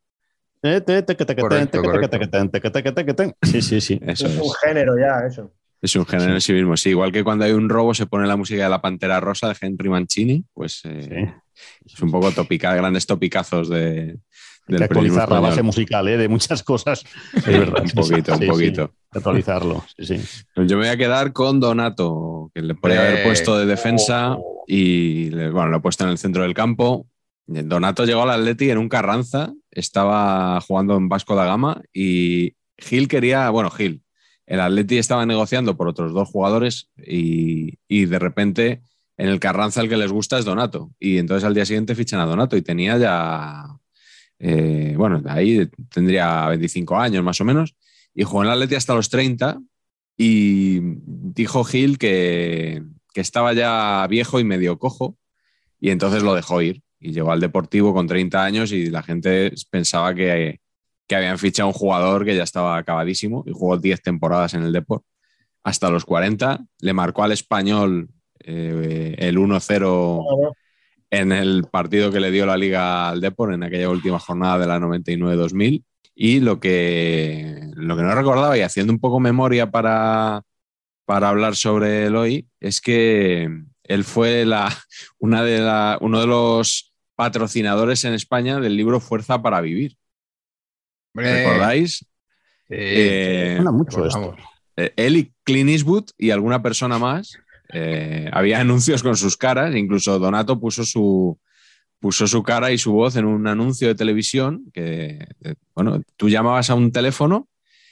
Sí, sí, sí. Eso Es es. un género ya, eso. Es un género en sí mismo. Sí, igual que cuando hay un robo se pone la música de La Pantera Rosa de Henry Mancini, pues eh, Sí. es un poco topica, grandes topicazos de, Hay del que actualizar la periodismo base español. musical, ¿eh? De muchas cosas. Es Sí, verdad. un Sí, poquito, sí, un poquito. sí. Actualizarlo, sí, sí. Pues yo me voy a quedar con Donato, que le podría haber Eh, puesto de defensa y le- bueno, lo he puesto en el centro del campo. Donato llegó al Atleti en un Carranza, estaba jugando en Vasco da Gama y Gil quería, bueno, Gil, el Atleti estaba negociando por otros dos jugadores y, y de repente en el Carranza el que les gusta es Donato y entonces al día siguiente fichan a Donato y tenía ya, eh, bueno, ahí tendría veinticinco años más o menos y jugó en el Atleti hasta los treinta y dijo Gil que, que estaba ya viejo y medio cojo y entonces lo dejó ir y llegó al Deportivo con treinta años y la gente pensaba que, que habían fichado a un jugador que ya estaba acabadísimo y jugó diez temporadas en el Deport hasta los cuarenta, le marcó al Español eh, el uno cero en el partido que le dio la Liga al Deport en aquella última jornada de la noventa y nueve dos mil y lo que, lo que no recordaba y haciendo un poco memoria para, para hablar sobre él hoy es que él fue la, una de la, uno de los patrocinadores en España del libro Fuerza para Vivir. Hombre, ¿Recordáis? sí, Eh, Suena mucho recordamos. esto. eh, él y Clint Eastwood y alguna persona más, eh, había anuncios con sus caras, incluso Donato puso su, puso su cara y su voz en un anuncio de televisión que, eh, bueno, tú llamabas a un teléfono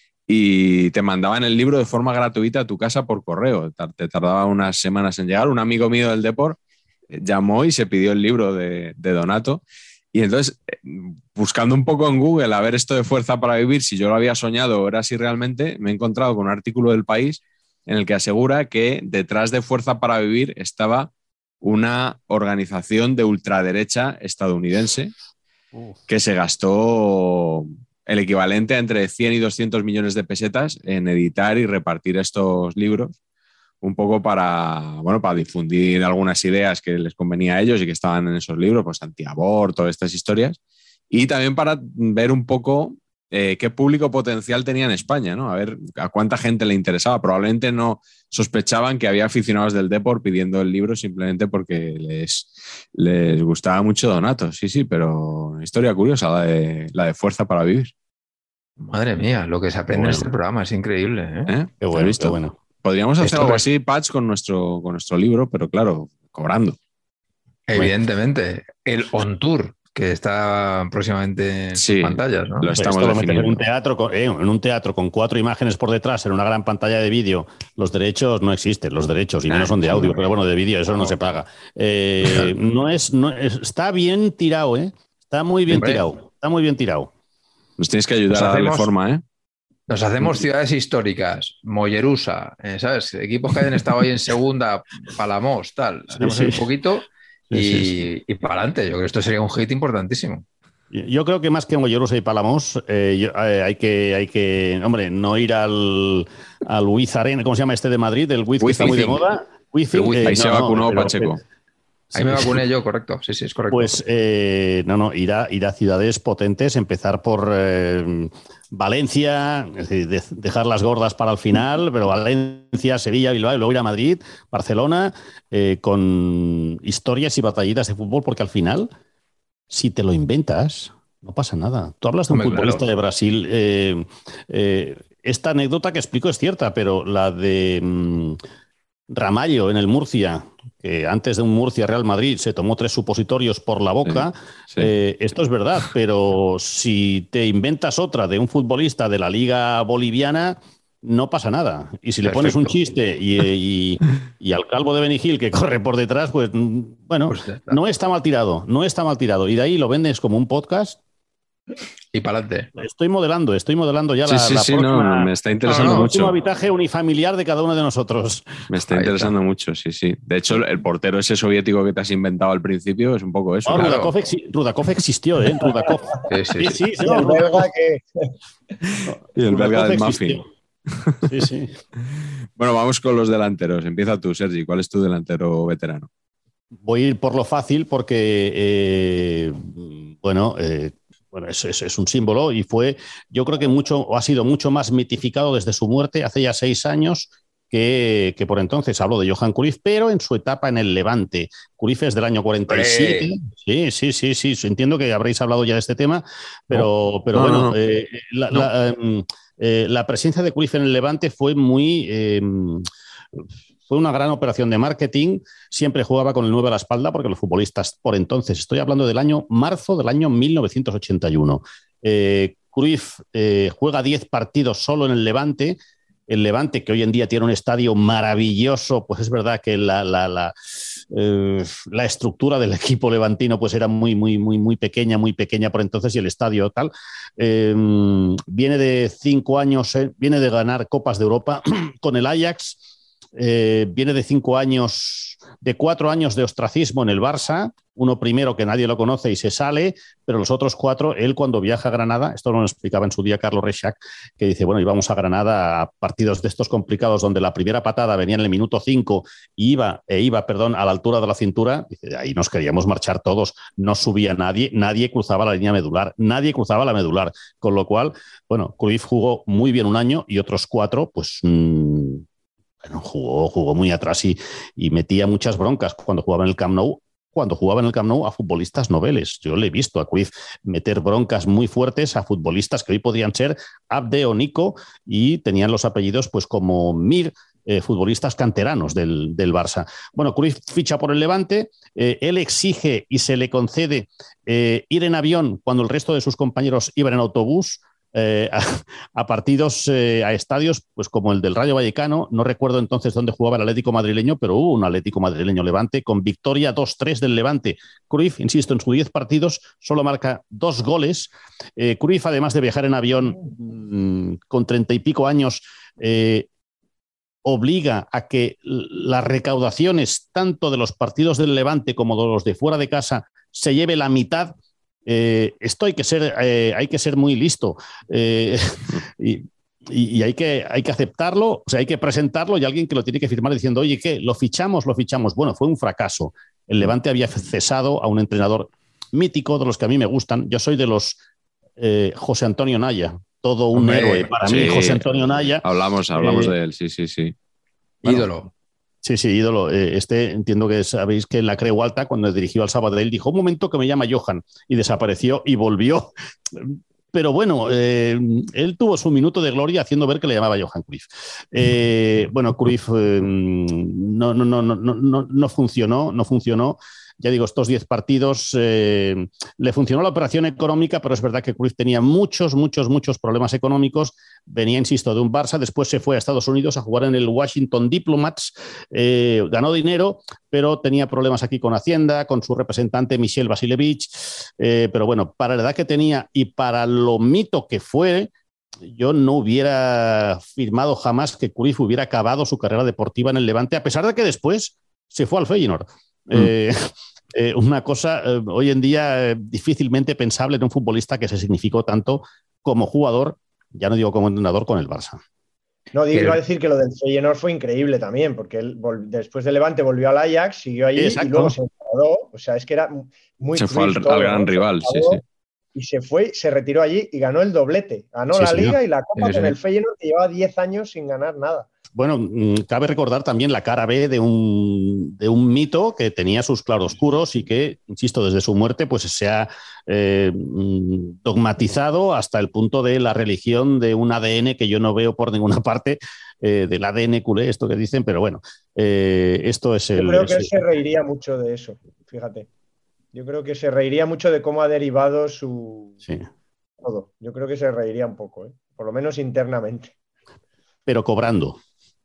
y te mandaban el libro de forma gratuita a tu casa por correo. Te tardaba unas semanas en llegar. Un amigo mío del Deport llamó y se pidió el libro de, de Donato. Y entonces, buscando un poco en Google a ver esto de Fuerza para Vivir, si yo lo había soñado o era así realmente, me he encontrado con un artículo del País en el que asegura que detrás de Fuerza para Vivir estaba una organización de ultraderecha estadounidense que se gastó el equivalente a entre cien y doscientos millones de pesetas en editar y repartir estos libros, un poco para, bueno, para difundir algunas ideas que les convenía a ellos y que estaban en esos libros, pues antiaborto, estas historias, y también para ver un poco eh, qué público potencial tenía en España, ¿no? A ver a cuánta gente le interesaba. Probablemente no sospechaban que había aficionados del Deport pidiendo el libro simplemente porque les, les gustaba mucho Donato. Sí, sí, pero historia curiosa la de, la de Fuerza para Vivir. Madre mía, lo que se aprende Bueno. en este programa es increíble, ¿eh? ¿Eh? Qué ¿Has bueno, visto? qué bueno. Podríamos hacer Esto algo es- así, Patch, con nuestro, con nuestro libro, pero claro, cobrando. Evidentemente. El On Tour, que está próximamente en sus Sí, pantallas, ¿no? lo estamos Esto lo metes en un definiendo. teatro, con- eh, en un teatro con cuatro imágenes por detrás, en una gran pantalla de vídeo. Los derechos no existen, los derechos, y Nah, menos son de eso audio, no. pero bueno, de vídeo eso no, No. se paga. Eh, no es, no es- está bien tirado, ¿eh? Está muy bien Hombre. tirado. Está muy bien tirado. Nos tienes que ayudar Nos a darle hacemos- forma, ¿eh? Nos hacemos ciudades históricas, Mollerusa, eh, ¿sabes? Equipos que hayan estado ahí en segunda, Palamos, tal. Sí, Hacemos sí. ahí un poquito y, Sí, sí, y para adelante. Yo creo que esto sería un hit importantísimo. Yo creo que más que Mollerusa y Palamos, eh, yo- eh, hay, que, hay que, hombre, no ir al, al Wiz Arena, ¿cómo se llama este de Madrid? El Wiz que está muy de Wizzing. moda. Wizzing, El Wizzing. Ahí eh, se no, no, vacunó pero- Pacheco. Ahí me vacuné yo, correcto. Sí, sí, es correcto. Pues eh, no, no, ir a, ir a ciudades potentes, empezar por eh, Valencia, es decir, de- dejar las gordas para el final, pero Valencia, Sevilla, Bilbao y luego ir a Madrid, Barcelona, eh, con historias y batallitas de fútbol, porque al final, si te lo inventas, no pasa nada. Tú hablas de un Hombre, futbolista claro. de Brasil. eh, eh, esta anécdota que explico es cierta, pero la de mm, Ramallo en el Murcia, que antes de un Murcia Real Madrid se tomó tres supositorios por la boca, Sí. eh, esto es verdad, pero si te inventas otra de un futbolista de la liga boliviana, no pasa nada. Y si le Perfecto. pones un chiste y, y, y al calvo de Benny Hill que corre por detrás, pues bueno, Pues ya está. no está mal tirado, no está mal tirado. Y de ahí lo vendes como un podcast. Y para adelante. Estoy modelando, estoy modelando ya Sí, la, sí, la sí, próxima, no, me está interesando No, no, el último mucho. habitaje unifamiliar de cada uno de nosotros. Me está Ahí interesando está. mucho, sí, sí. De hecho, el portero ese soviético que te has inventado al principio es un poco eso. Oh, ¿no? Claro. Rudakov, exi- Rudakov existió, ¿eh? Rudakov. Sí, sí, sí. sí, sí, Y no, el Rudakov- belga que... Y el belga Rudakov del existió. muffin. Sí, sí. Bueno, vamos con los delanteros. Empieza tú, Sergi. ¿Cuál es tu delantero veterano? Voy a ir por lo fácil porque, eh, bueno, eh, bueno es, es, es un símbolo y fue, yo creo que mucho, o ha sido mucho más mitificado desde su muerte hace ya seis años que, que por entonces. Hablo de Johan Cruyff, pero en su etapa en el Levante. Cruyff es del año cuarenta y siete. Sí, sí, sí, sí. Entiendo que habréis hablado ya de este tema, pero, no. pero no, bueno, no, no. Eh, la, no. La, eh, eh, la presencia de Cruyff en el Levante fue muy... Eh, Fue una gran operación de marketing. Siempre jugaba con el nueve a la espalda porque los futbolistas por entonces, estoy hablando del año marzo del año mil novecientos ochenta y uno. Eh, Cruyff eh, juega diez partidos solo en el Levante. El Levante, que hoy en día tiene un estadio maravilloso, pues es verdad que la, la, la, eh, la estructura del equipo levantino pues era muy, muy, muy, muy pequeña, muy pequeña por entonces, y el estadio tal. Eh, viene de cinco años, eh, viene de ganar Copas de Europa con el Ajax. Eh, viene de cinco años, de cuatro años de ostracismo en el Barça, uno primero que nadie lo conoce y se sale, pero los otros cuatro, él cuando viaja a Granada, esto lo explicaba en su día Carlos Reixac, que dice, bueno, íbamos a Granada a partidos de estos complicados donde la primera patada venía en el minuto cinco y iba, e iba, perdón, a la altura de la cintura, dice, ahí nos queríamos marchar todos, no subía nadie, nadie cruzaba la línea medular, nadie cruzaba la medular, con lo cual, bueno, Cruyff jugó muy bien un año y otros cuatro, pues... Mmm, Bueno, jugó, jugó muy atrás y, y metía muchas broncas cuando jugaba en el Camp Nou. Cuando jugaba en el Camp Nou a futbolistas noveles. Yo le he visto a Cruyff meter broncas muy fuertes a futbolistas que hoy podrían ser Abde o Nico y tenían los apellidos pues como Mir, eh, futbolistas canteranos del, del Barça. Bueno, Cruyff ficha por el Levante, eh, él exige y se le concede eh, ir en avión cuando el resto de sus compañeros iban en autobús. Eh, a, a partidos, eh, a estadios, pues como el del Rayo Vallecano. No recuerdo entonces dónde jugaba el Atlético madrileño, pero hubo un Atlético madrileño Levante con victoria dos tres del Levante. Cruyff, insisto, en sus diez partidos solo marca dos goles. Eh, Cruyff, además de viajar en avión mmm, con treinta y pico años, eh, obliga a que las recaudaciones tanto de los partidos del Levante como de los de fuera de casa se lleve la mitad. Eh, esto hay que ser, eh, hay que ser muy listo eh, y, y hay, que, hay que aceptarlo, o sea, hay que presentarlo y alguien que lo tiene que firmar diciendo, oye, ¿qué? ¿Lo fichamos? ¿Lo fichamos? Bueno, fue un fracaso. El Levante había cesado a un entrenador mítico de los que a mí me gustan. Yo soy de los eh, José Antonio Naya, todo un Hombre, héroe para sí. mí, José Antonio Naya. Hablamos, hablamos eh, de él, sí, sí, sí. Bueno, ídolo. Sí, sí, ídolo. Este entiendo que sabéis que en la Creu Alta, cuando dirigió al Sabadell, dijo un momento que me llama Johan y desapareció y volvió. Pero bueno, eh, él tuvo su minuto de gloria haciendo ver que le llamaba Johan Cruyff. Eh, bueno, Cruyff eh, no, no, no, no, no, no funcionó, no funcionó. Ya digo, estos diez partidos eh, le funcionó la operación económica, pero es verdad que Cruyff tenía muchos, muchos, muchos problemas económicos. Venía, insisto, de un Barça, después se fue a Estados Unidos a jugar en el Washington Diplomats, eh, ganó dinero, pero tenía problemas aquí con Hacienda, con su representante Michel Vasilevich. Eh, pero bueno, para la edad que tenía y para lo mito que fue, yo no hubiera firmado jamás que Cruyff hubiera acabado su carrera deportiva en el Levante, a pesar de que después se fue al Feyenoord. Mm. Eh, eh, una cosa eh, hoy en día eh, difícilmente pensable en un futbolista que se significó tanto como jugador, ya no digo como entrenador, con el Barça. No, digo, iba a decir que lo del Feyenoord fue increíble también, porque él después de Levante volvió al Ajax, siguió allí Exacto. y luego se enfadó. O sea, es que era muy Se fue al, todo, al gran ¿no? rival, sí, sí. Y se fue, se retiró allí y ganó el doblete. Ganó sí, la señor. Liga y la Copa sí, con sí. el Feyenoord, que llevaba diez años sin ganar nada. Bueno, cabe recordar también la cara B de un, de un mito que tenía sus claroscuros y que, insisto, desde su muerte pues se ha eh, dogmatizado hasta el punto de la religión de un A D N que yo no veo por ninguna parte, eh, del A D N culé, esto que dicen, pero bueno, eh, esto es el... Yo creo que es, él se reiría mucho de eso, fíjate. Yo creo que se reiría mucho de cómo ha derivado su... Sí. Todo. Yo creo que se reiría un poco, ¿eh? Por lo menos internamente. pero cobrando.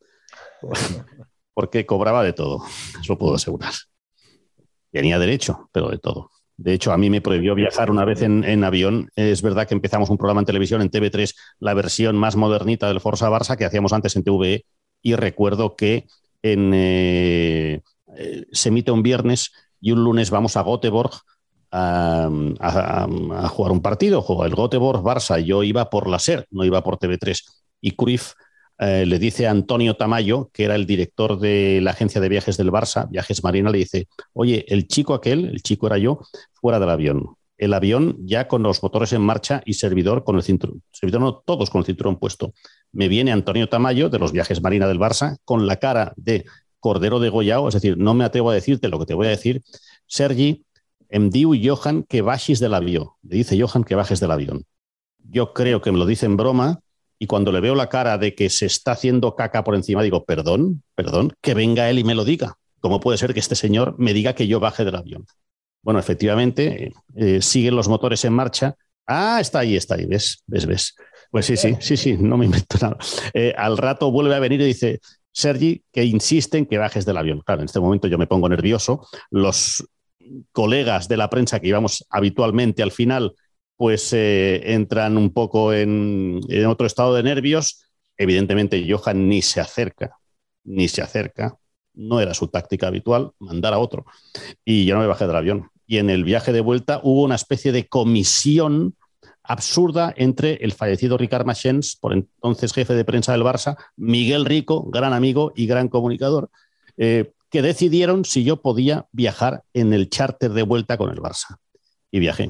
Porque cobraba de todo, eso puedo asegurar. Tenía derecho, pero de todo. De hecho, a mí me prohibió viajar una vez en, en avión. Es verdad que empezamos un programa en televisión en T V tres, la versión más modernita del Forza Barça que hacíamos antes en T V E, y recuerdo que en, eh, eh, se emite un viernes y un lunes vamos a Göteborg a, a, a jugar un partido. Juega el Göteborg-Barça. Yo iba por la SER, no iba por T V tres. Y Cruyff eh, le dice a Antonio Tamayo, que era el director de la agencia de viajes del Barça, Viajes Marina, le dice, oye, el chico aquel, el chico era yo, fuera del avión. El avión ya con los motores en marcha y servidor con el cinturón. Servidor no, todos con el cinturón puesto. Me viene Antonio Tamayo, de los Viajes Marina del Barça, con la cara de cordero degollado, es decir, no me atrevo a decirte lo que te voy a decir. Sergi, em diu Johan que bajes del avión. Le dice Johan que bajes del avión. Yo creo que me lo dice en broma, y cuando le veo la cara de que se está haciendo caca por encima, digo, perdón, perdón, que venga él y me lo diga. ¿Cómo puede ser que este señor me diga que yo baje del avión? Bueno, efectivamente, eh, siguen los motores en marcha. Ah, está ahí, está ahí, ¿ves? ¿Ves? ¿Ves? Pues sí, sí, sí, sí, no me invento nada. Eh, al rato vuelve a venir y dice, Sergi, que insiste en que bajes del avión. Claro, en este momento yo me pongo nervioso. Los colegas de la prensa que íbamos habitualmente al final, pues eh, entran un poco en, en otro estado de nervios. Evidentemente, Johan ni se acerca, ni se acerca. No era su táctica habitual, mandar a otro. Y yo no me bajé del avión. Y en el viaje de vuelta hubo una especie de comisión absurda entre el fallecido Ricard Machens, por entonces jefe de prensa del Barça, Miguel Rico, gran amigo y gran comunicador, eh, que decidieron si yo podía viajar en el charter de vuelta con el Barça. Y viajé.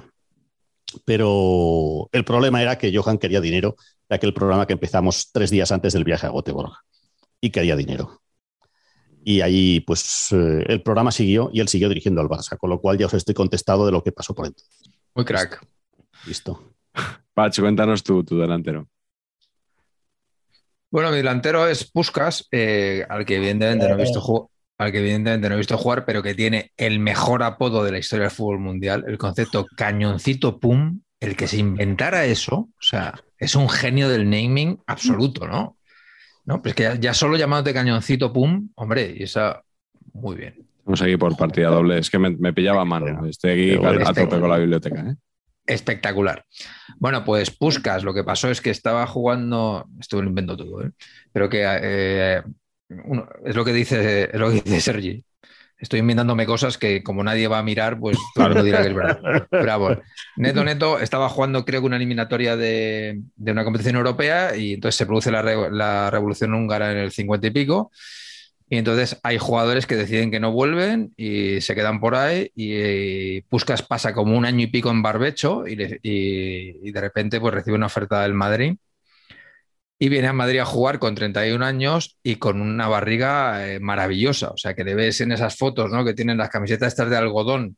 Pero el problema era que Johan quería dinero de aquel programa que empezamos tres días antes del viaje a Göteborg. Y quería dinero. Y ahí, pues, eh, el programa siguió y él siguió dirigiendo al Barça, con lo cual ya os estoy contestado de lo que pasó por entonces. Muy crack. Listo. Pach, cuéntanos tu, tu delantero. Bueno, mi delantero es Puskás, eh, al que evidentemente no he visto jugar. al que evidentemente no he visto jugar, pero que tiene el mejor apodo de la historia del fútbol mundial, el concepto cañoncito pum, el que se inventara eso, o sea, es un genio del naming absoluto, ¿no? No, pues que ya, ya solo llamándote cañoncito pum, hombre, y esa, muy bien. Vamos aquí por partida doble, es que me, me pillaba a mano, estoy aquí a, a tope con la biblioteca, ¿eh? Espectacular. Bueno, pues Puskás, lo que pasó es que estaba jugando, esto lo invento todo, ¿eh? Pero que eh, uno, es lo que dice, es lo que dice Sergi. Estoy inventándome cosas que como nadie va a mirar, pues todo el mundo dirá que es verdad. Pero bueno, Neto Neto estaba jugando, creo que una eliminatoria de, de una competición europea, y entonces se produce la, re, la revolución húngara en el cincuenta y pico. Y entonces hay jugadores que deciden que no vuelven y se quedan por ahí, y, y Puskás pasa como un año y pico en barbecho y, le, y, y de repente pues recibe una oferta del Madrid y viene a Madrid a jugar con treinta y un años y con una barriga eh, maravillosa. O sea, que le ves en esas fotos, ¿no?, que tienen las camisetas estas de algodón,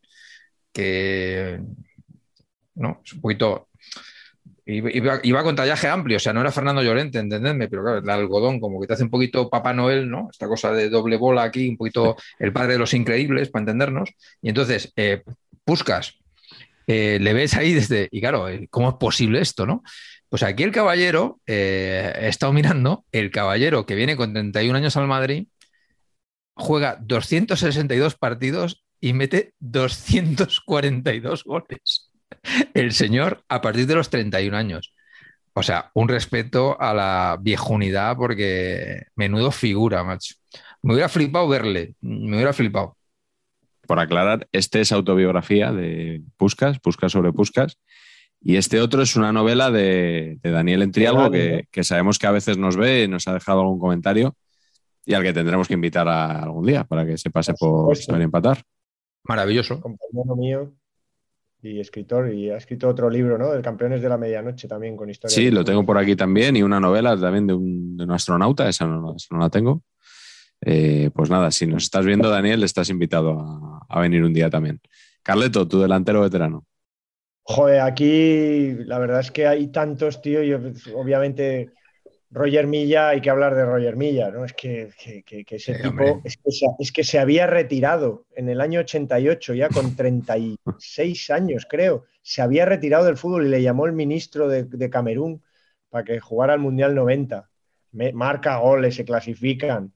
que no, es un poquito... Iba, iba con tallaje amplio, o sea, no era Fernando Llorente, entendedme, pero claro, el algodón como que te hace un poquito Papá Noel, ¿no? Esta cosa de doble bola aquí, un poquito el padre de los increíbles, para entendernos. Y entonces, eh, Puskás, eh, le ves ahí desde... Y claro, ¿cómo es posible esto, no? Pues aquí el caballero, eh, he estado mirando, el caballero que viene con treinta y un años al Madrid, juega doscientos sesenta y dos partidos y mete doscientos cuarenta y dos goles. El señor a partir de los treinta y un años. O sea, un respeto a la viejunidad, porque menudo figura, macho. Me hubiera flipado verle, me hubiera flipado. Por aclarar, este es autobiografía de Puskás, Puskás sobre Puskás, y este otro es una novela de, de Daniel Entrialgo, que, que sabemos que a veces nos ve y nos ha dejado algún comentario, y al que tendremos que invitar a algún día para que se pase por Saber Empatar. Maravilloso. Compañero mío y escritor, y ha escrito otro libro, ¿no? El Campeones de la Medianoche, también con historia. Sí, lo tengo por aquí también, y una novela también de un, de un astronauta, esa no, esa no la tengo. Eh, pues nada, si nos estás viendo, Daniel, estás invitado a, a venir un día también. Carleto, tu delantero veterano. Joder, aquí la verdad es que hay tantos, tío. Yo, obviamente, Roger Milla, hay que hablar de Roger Milla, ¿no? Es que, que, que, que ese sí, tipo es que, se, es que se había retirado en el año ochenta y ocho, ya con treinta y seis años, creo. Se había retirado del fútbol y le llamó el ministro de, de Camerún para que jugara al Mundial noventa. me, marca goles, se clasifican.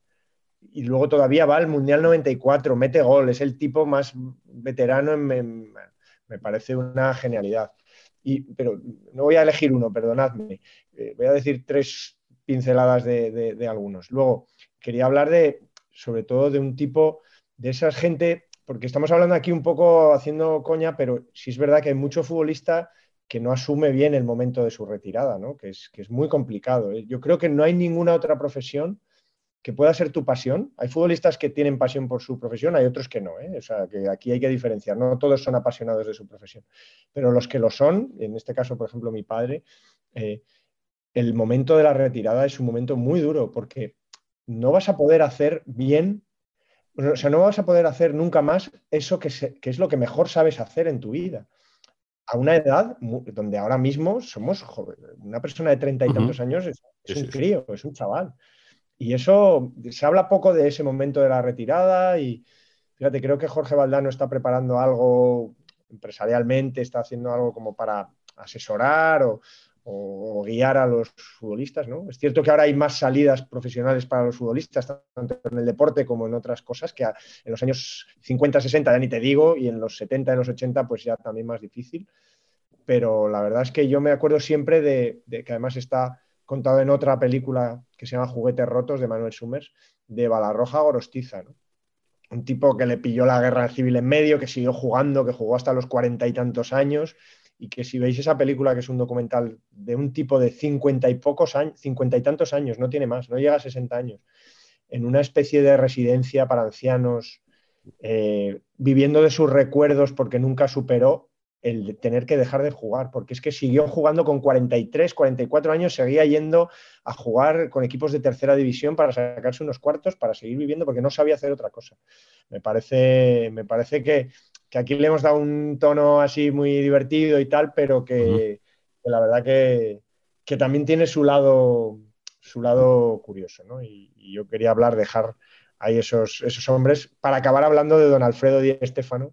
Y luego todavía va al Mundial noventa y cuatro, mete gol, es el tipo más veterano, en, en, me parece una genialidad. Y, pero no voy a elegir uno, perdonadme. Eh, voy a decir tres pinceladas de, de, de algunos. Luego, quería hablar de, sobre todo de un tipo, de esa gente, porque estamos hablando aquí un poco haciendo coña, pero sí es verdad que hay mucho futbolista que no asume bien el momento de su retirada, ¿no? Que es, que es muy complicado. Yo creo que no hay ninguna otra profesión que pueda ser tu pasión. Hay futbolistas que tienen pasión por su profesión, hay otros que no, ¿eh? O sea, que aquí hay que diferenciar. No todos son apasionados de su profesión, pero los que lo son, en este caso, por ejemplo, mi padre, eh, el momento de la retirada es un momento muy duro porque no vas a poder hacer bien, o sea, no vas a poder hacer nunca más eso que, se, que es lo que mejor sabes hacer en tu vida. A una edad donde ahora mismo somos, joder, una persona de treinta y tantos uh-huh. años es, es sí, un sí, crío, sí. es un chaval. Y eso, se habla poco de ese momento de la retirada y fíjate, creo que Jorge Valdano está preparando algo empresarialmente, está haciendo algo como para asesorar o, o guiar a los futbolistas, ¿no? Es cierto que ahora hay más salidas profesionales para los futbolistas, tanto en el deporte como en otras cosas, que en los años cincuenta, sesenta ya ni te digo, y en los setenta, en los ochenta pues ya también más difícil. Pero la verdad es que yo me acuerdo siempre de, de que además está contado en otra película que se llama Juguetes rotos, de Manuel Summers, de Balarroja Gorostiza, ¿no? Un tipo que le pilló la guerra civil en medio, que siguió jugando, que jugó hasta los cuarenta y tantos años, y que si veis esa película, que es un documental de un tipo de cincuenta y pocos años, cincuenta y tantos años, no tiene más, no llega a sesenta años, en una especie de residencia para ancianos, eh, viviendo de sus recuerdos porque nunca superó el de tener que dejar de jugar, porque es que siguió jugando con cuarenta y tres, cuarenta y cuatro años, seguía yendo a jugar con equipos de tercera división para sacarse unos cuartos, para seguir viviendo, porque no sabía hacer otra cosa. Me parece, me parece que, que aquí le hemos dado un tono así muy divertido y tal, pero que, uh-huh. que la verdad que, que también tiene su lado, su lado curioso, ¿no? Y, y yo quería hablar, dejar ahí esos, esos hombres, para acabar hablando de don Alfredo Di Stéfano,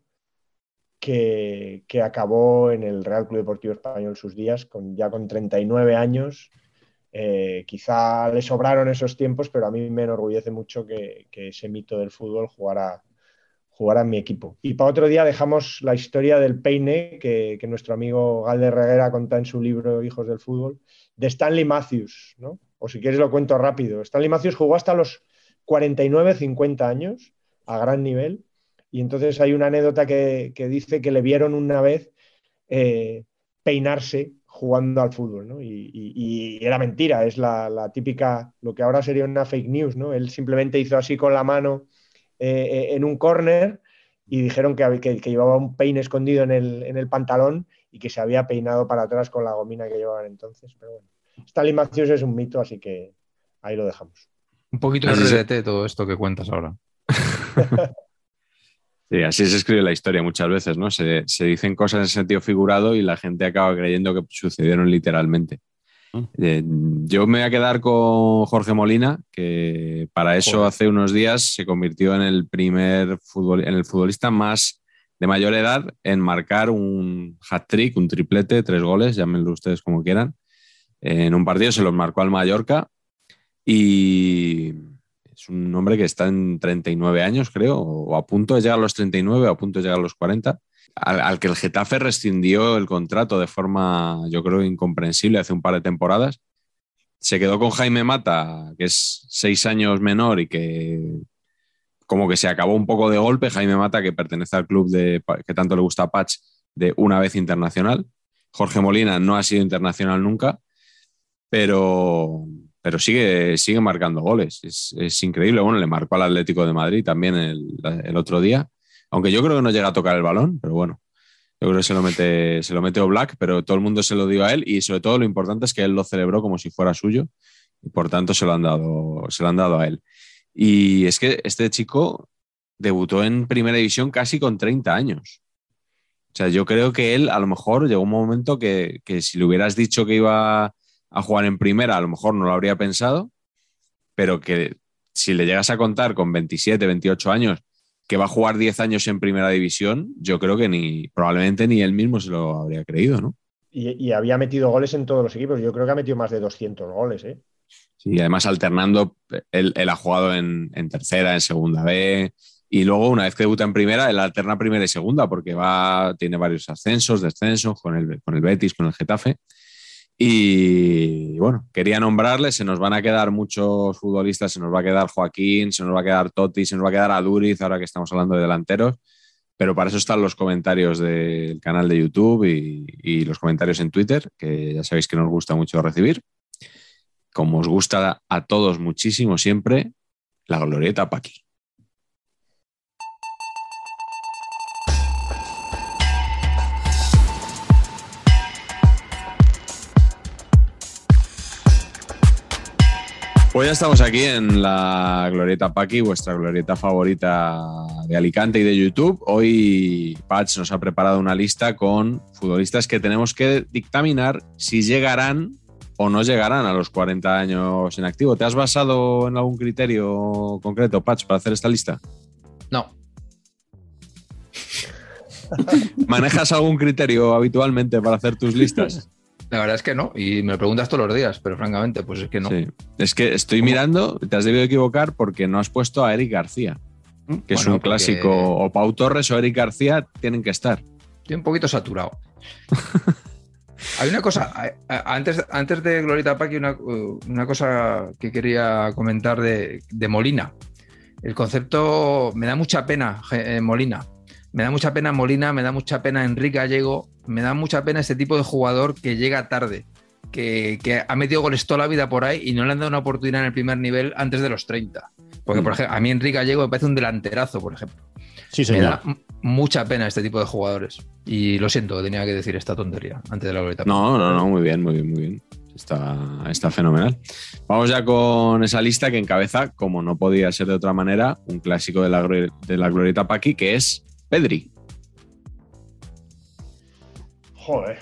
Que, que acabó en el Real Club Deportivo Español sus días, con, ya con treinta y nueve años. Eh, quizá le sobraron esos tiempos, pero a mí me enorgullece mucho que, que ese mito del fútbol jugara, jugara en mi equipo. Y para otro día dejamos la historia del peine que, que nuestro amigo Galder Reguera cuenta en su libro Hijos del Fútbol, de Stanley Matthews, ¿no? O si quieres lo cuento rápido. Stanley Matthews jugó hasta los cuarenta y nueve, cincuenta años a gran nivel. Y entonces hay una anécdota que, que dice que le vieron una vez eh, peinarse jugando al fútbol, ¿no? Y, y, y era mentira, es la, la típica, lo que ahora sería una fake news, ¿no? Él simplemente hizo así con la mano eh, en un córner y dijeron que, que, que llevaba un peine escondido en el, en el pantalón y que se había peinado para atrás con la gomina que llevaban entonces. Pero bueno, Stanley Matthews es un mito, así que ahí lo dejamos. Un poquito de R D T todo esto que cuentas ahora. Sí, así se escribe la historia muchas veces, ¿no? Se, se dicen cosas en sentido figurado y la gente acaba creyendo que sucedieron literalmente. ¿Mm? Eh, yo me voy a quedar con Jorge Molina, que para eso Joder. hace unos días se convirtió en el primer futbol, en el futbolista más de mayor edad en marcar un hat-trick, un triplete, tres goles, llámenlo ustedes como quieran. En un partido se los marcó al Mallorca y... es un hombre que está en treinta y nueve años, creo, o a punto de llegar a los treinta y nueve, o a punto de llegar a los cuarenta, al, al que el Getafe rescindió el contrato de forma, yo creo, incomprensible hace un par de temporadas. Se quedó con Jaime Mata, que es seis años menor y que como que se acabó un poco de golpe. Jaime Mata, que pertenece al club de, que tanto le gusta a Patch, de una vez internacional. Jorge Molina no ha sido internacional nunca, pero... pero sigue, sigue marcando goles. Es, es increíble. Bueno, le marcó al Atlético de Madrid también el, el otro día, aunque yo creo que no llega a tocar el balón, pero bueno, yo creo que se lo mete, se lo mete Oblak, pero todo el mundo se lo dio a él y sobre todo lo importante es que él lo celebró como si fuera suyo y por tanto se lo han dado, se lo han dado a él. Y es que este chico debutó en Primera División casi con treinta años. O sea, yo creo que él a lo mejor llegó un momento que, que si le hubieras dicho que iba a jugar en primera, a lo mejor no lo habría pensado, pero que si le llegas a contar con veintisiete, veintiocho años que va a jugar diez años en primera división, yo creo que ni probablemente ni él mismo se lo habría creído, ¿no? Y, y había metido goles en todos los equipos. Yo creo que ha metido más de doscientos goles, ¿eh? Sí, además alternando, él, él ha jugado en, en tercera, en segunda B, y luego una vez que debuta en primera, él alterna primera y segunda, porque va, tiene varios ascensos, descensos con el, con el Betis, con el Getafe. Y bueno, quería nombrarle, se nos van a quedar muchos futbolistas, se nos va a quedar Joaquín, se nos va a quedar Totti, se nos va a quedar Aduriz, ahora que estamos hablando de delanteros, pero para eso están los comentarios del canal de YouTube y, y los comentarios en Twitter, que ya sabéis que nos gusta mucho recibir. Como os gusta a todos muchísimo siempre, la glorieta Paqui. Pues ya estamos aquí en la glorieta Paqui, vuestra glorieta favorita de Alicante y de YouTube. Hoy Patch nos ha preparado una lista con futbolistas que tenemos que dictaminar si llegarán o no llegarán a los cuarenta años en activo. ¿Te has basado en algún criterio concreto, Patch, para hacer esta lista? No. ¿Manejas algún criterio habitualmente para hacer tus listas? La verdad es que no, y me lo preguntas todos los días, pero francamente, pues es que no. Sí. Es que estoy ¿Cómo? mirando, te has debido equivocar porque no has puesto a Eric García, que bueno, es un clásico. Porque... O Pau Torres o Eric García tienen que estar. Estoy un poquito saturado. Hay una cosa, antes, antes de Glorieta Paqui, una, una cosa que quería comentar de, de Molina. El concepto, me da mucha pena eh, Molina. Me da mucha pena Molina, me da mucha pena Enrique Gallego, me da mucha pena este tipo de jugador que llega tarde, que, que ha metido goles toda la vida por ahí y no le han dado una oportunidad en el primer nivel antes de los treinta. Porque, por ejemplo, a mí Enrique Gallego me parece un delanterazo, por ejemplo. Sí, señor. Me da m- mucha pena este tipo de jugadores. Y lo siento, tenía que decir esta tontería antes de la glorieta. No, no, no, muy bien, muy bien, muy bien. Está, está fenomenal. Vamos ya con esa lista que encabeza, como no podía ser de otra manera, un clásico de la, de la glorieta Paqui, que es Pedri. Joder.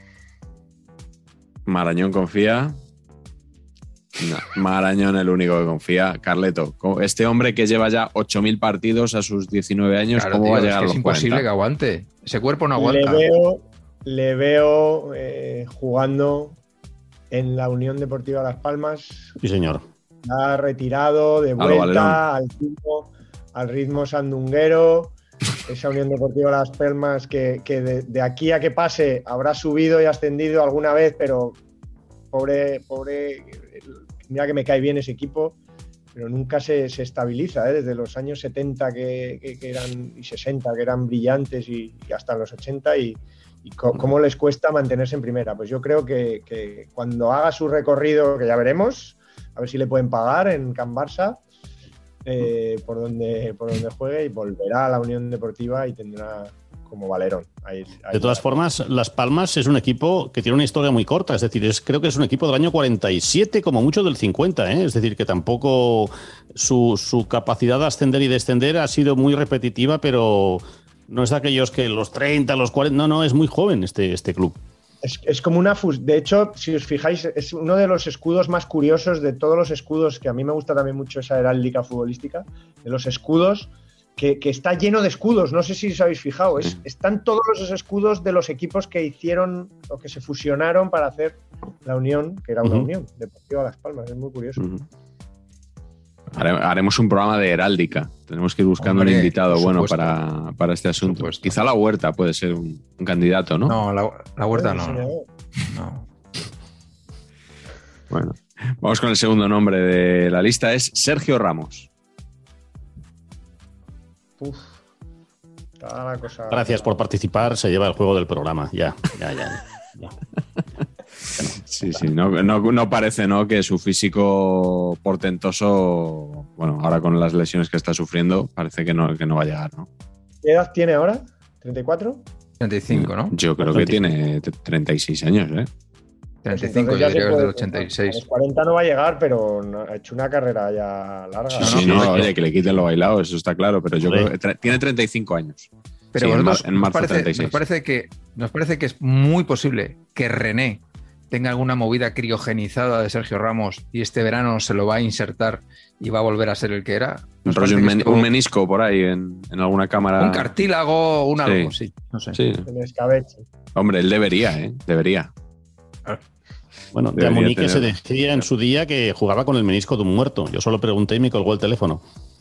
Marañón confía. No, Marañón el único que confía. Carleto, este hombre que lleva ya ocho mil partidos a sus diecinueve años, claro, ¿cómo tío, va a llegar es que a los es imposible cuarenta? Que aguante. Ese cuerpo no aguanta. Le veo, le veo eh, jugando en la Unión Deportiva Las Palmas. Sí, señor. Ha retirado de vuelta al ritmo, al ritmo sandunguero. Esa Unión Deportiva Las Palmas que, que de, de aquí a que pase habrá subido y ascendido alguna vez, pero pobre, pobre, mira que me cae bien ese equipo, pero nunca se, se estabiliza, ¿eh? Desde los años setenta que, que, que eran, y sesenta que eran brillantes y, y hasta los ochenta y, y co- cómo les cuesta mantenerse en primera. Pues yo creo que, que cuando haga su recorrido, que ya veremos, a ver si le pueden pagar en Can Barça, Eh, por donde por donde juegue, y volverá a la Unión Deportiva y tendrá como Valerón. Ahí, ahí de todas formas, Las Palmas es un equipo que tiene una historia muy corta, es decir, es, creo que es un equipo del año cuarenta y siete, como mucho del cincuenta, ¿eh? Es decir, que tampoco su, su capacidad de ascender y descender ha sido muy repetitiva, pero no es de aquellos que los treinta, los cuarenta, no, no, es muy joven este, este club. Es, es como una fus. De hecho, si os fijáis, es uno de los escudos más curiosos de todos los escudos, que a mí me gusta también mucho esa heráldica futbolística, de los escudos, que, que está lleno de escudos. No sé si os habéis fijado. Es, están todos los escudos de los equipos que hicieron o que se fusionaron para hacer la Unión, que era una uh-huh. Unión Deportiva Las Palmas. Es muy curioso. Uh-huh. Haremos un programa de heráldica. Tenemos que ir buscando Hombre, un invitado bueno para, para este asunto. Quizá la Huerta puede ser un, un candidato, ¿no? No, la, la Huerta no, no. no. Bueno, vamos con el segundo nombre de la lista. Es Sergio Ramos. Uf. Toda la cosa... Gracias por participar. Se lleva el juego del programa. Ya, ya, ya. ya. Sí, sí, no, no, no parece, ¿no?, que su físico portentoso, bueno, ahora con las lesiones que está sufriendo, parece que no, que no va a llegar, ¿no? ¿Qué edad tiene ahora? ¿treinta y cuatro? treinta y cinco, ¿no? Yo creo que tiene treinta y seis años, ¿eh? treinta y cinco, yo diría que es del ochenta y seis. A los cuarenta no va a llegar, pero no, ha hecho una carrera ya larga. Sí, sí, no, no, oye, que le quiten lo bailado, eso está claro, pero yo creo que tra- tiene treinta y cinco años. Pero sí, vosotros, en, mar- en marzo nos, parece, treinta y seis. Nos, parece que, nos parece que es muy posible que René tenga alguna movida criogenizada de Sergio Ramos y este verano se lo va a insertar y va a volver a ser el que era. Un, rollo, un, men- un menisco por ahí en, en alguna cámara. Un cartílago, un algo, sí. sí no sé. Sí. En escabeche. Hombre, él debería, ¿eh? Debería. Bueno, de Amunique se decía en su día que jugaba con el menisco de un muerto. Yo solo pregunté y me colgó el teléfono.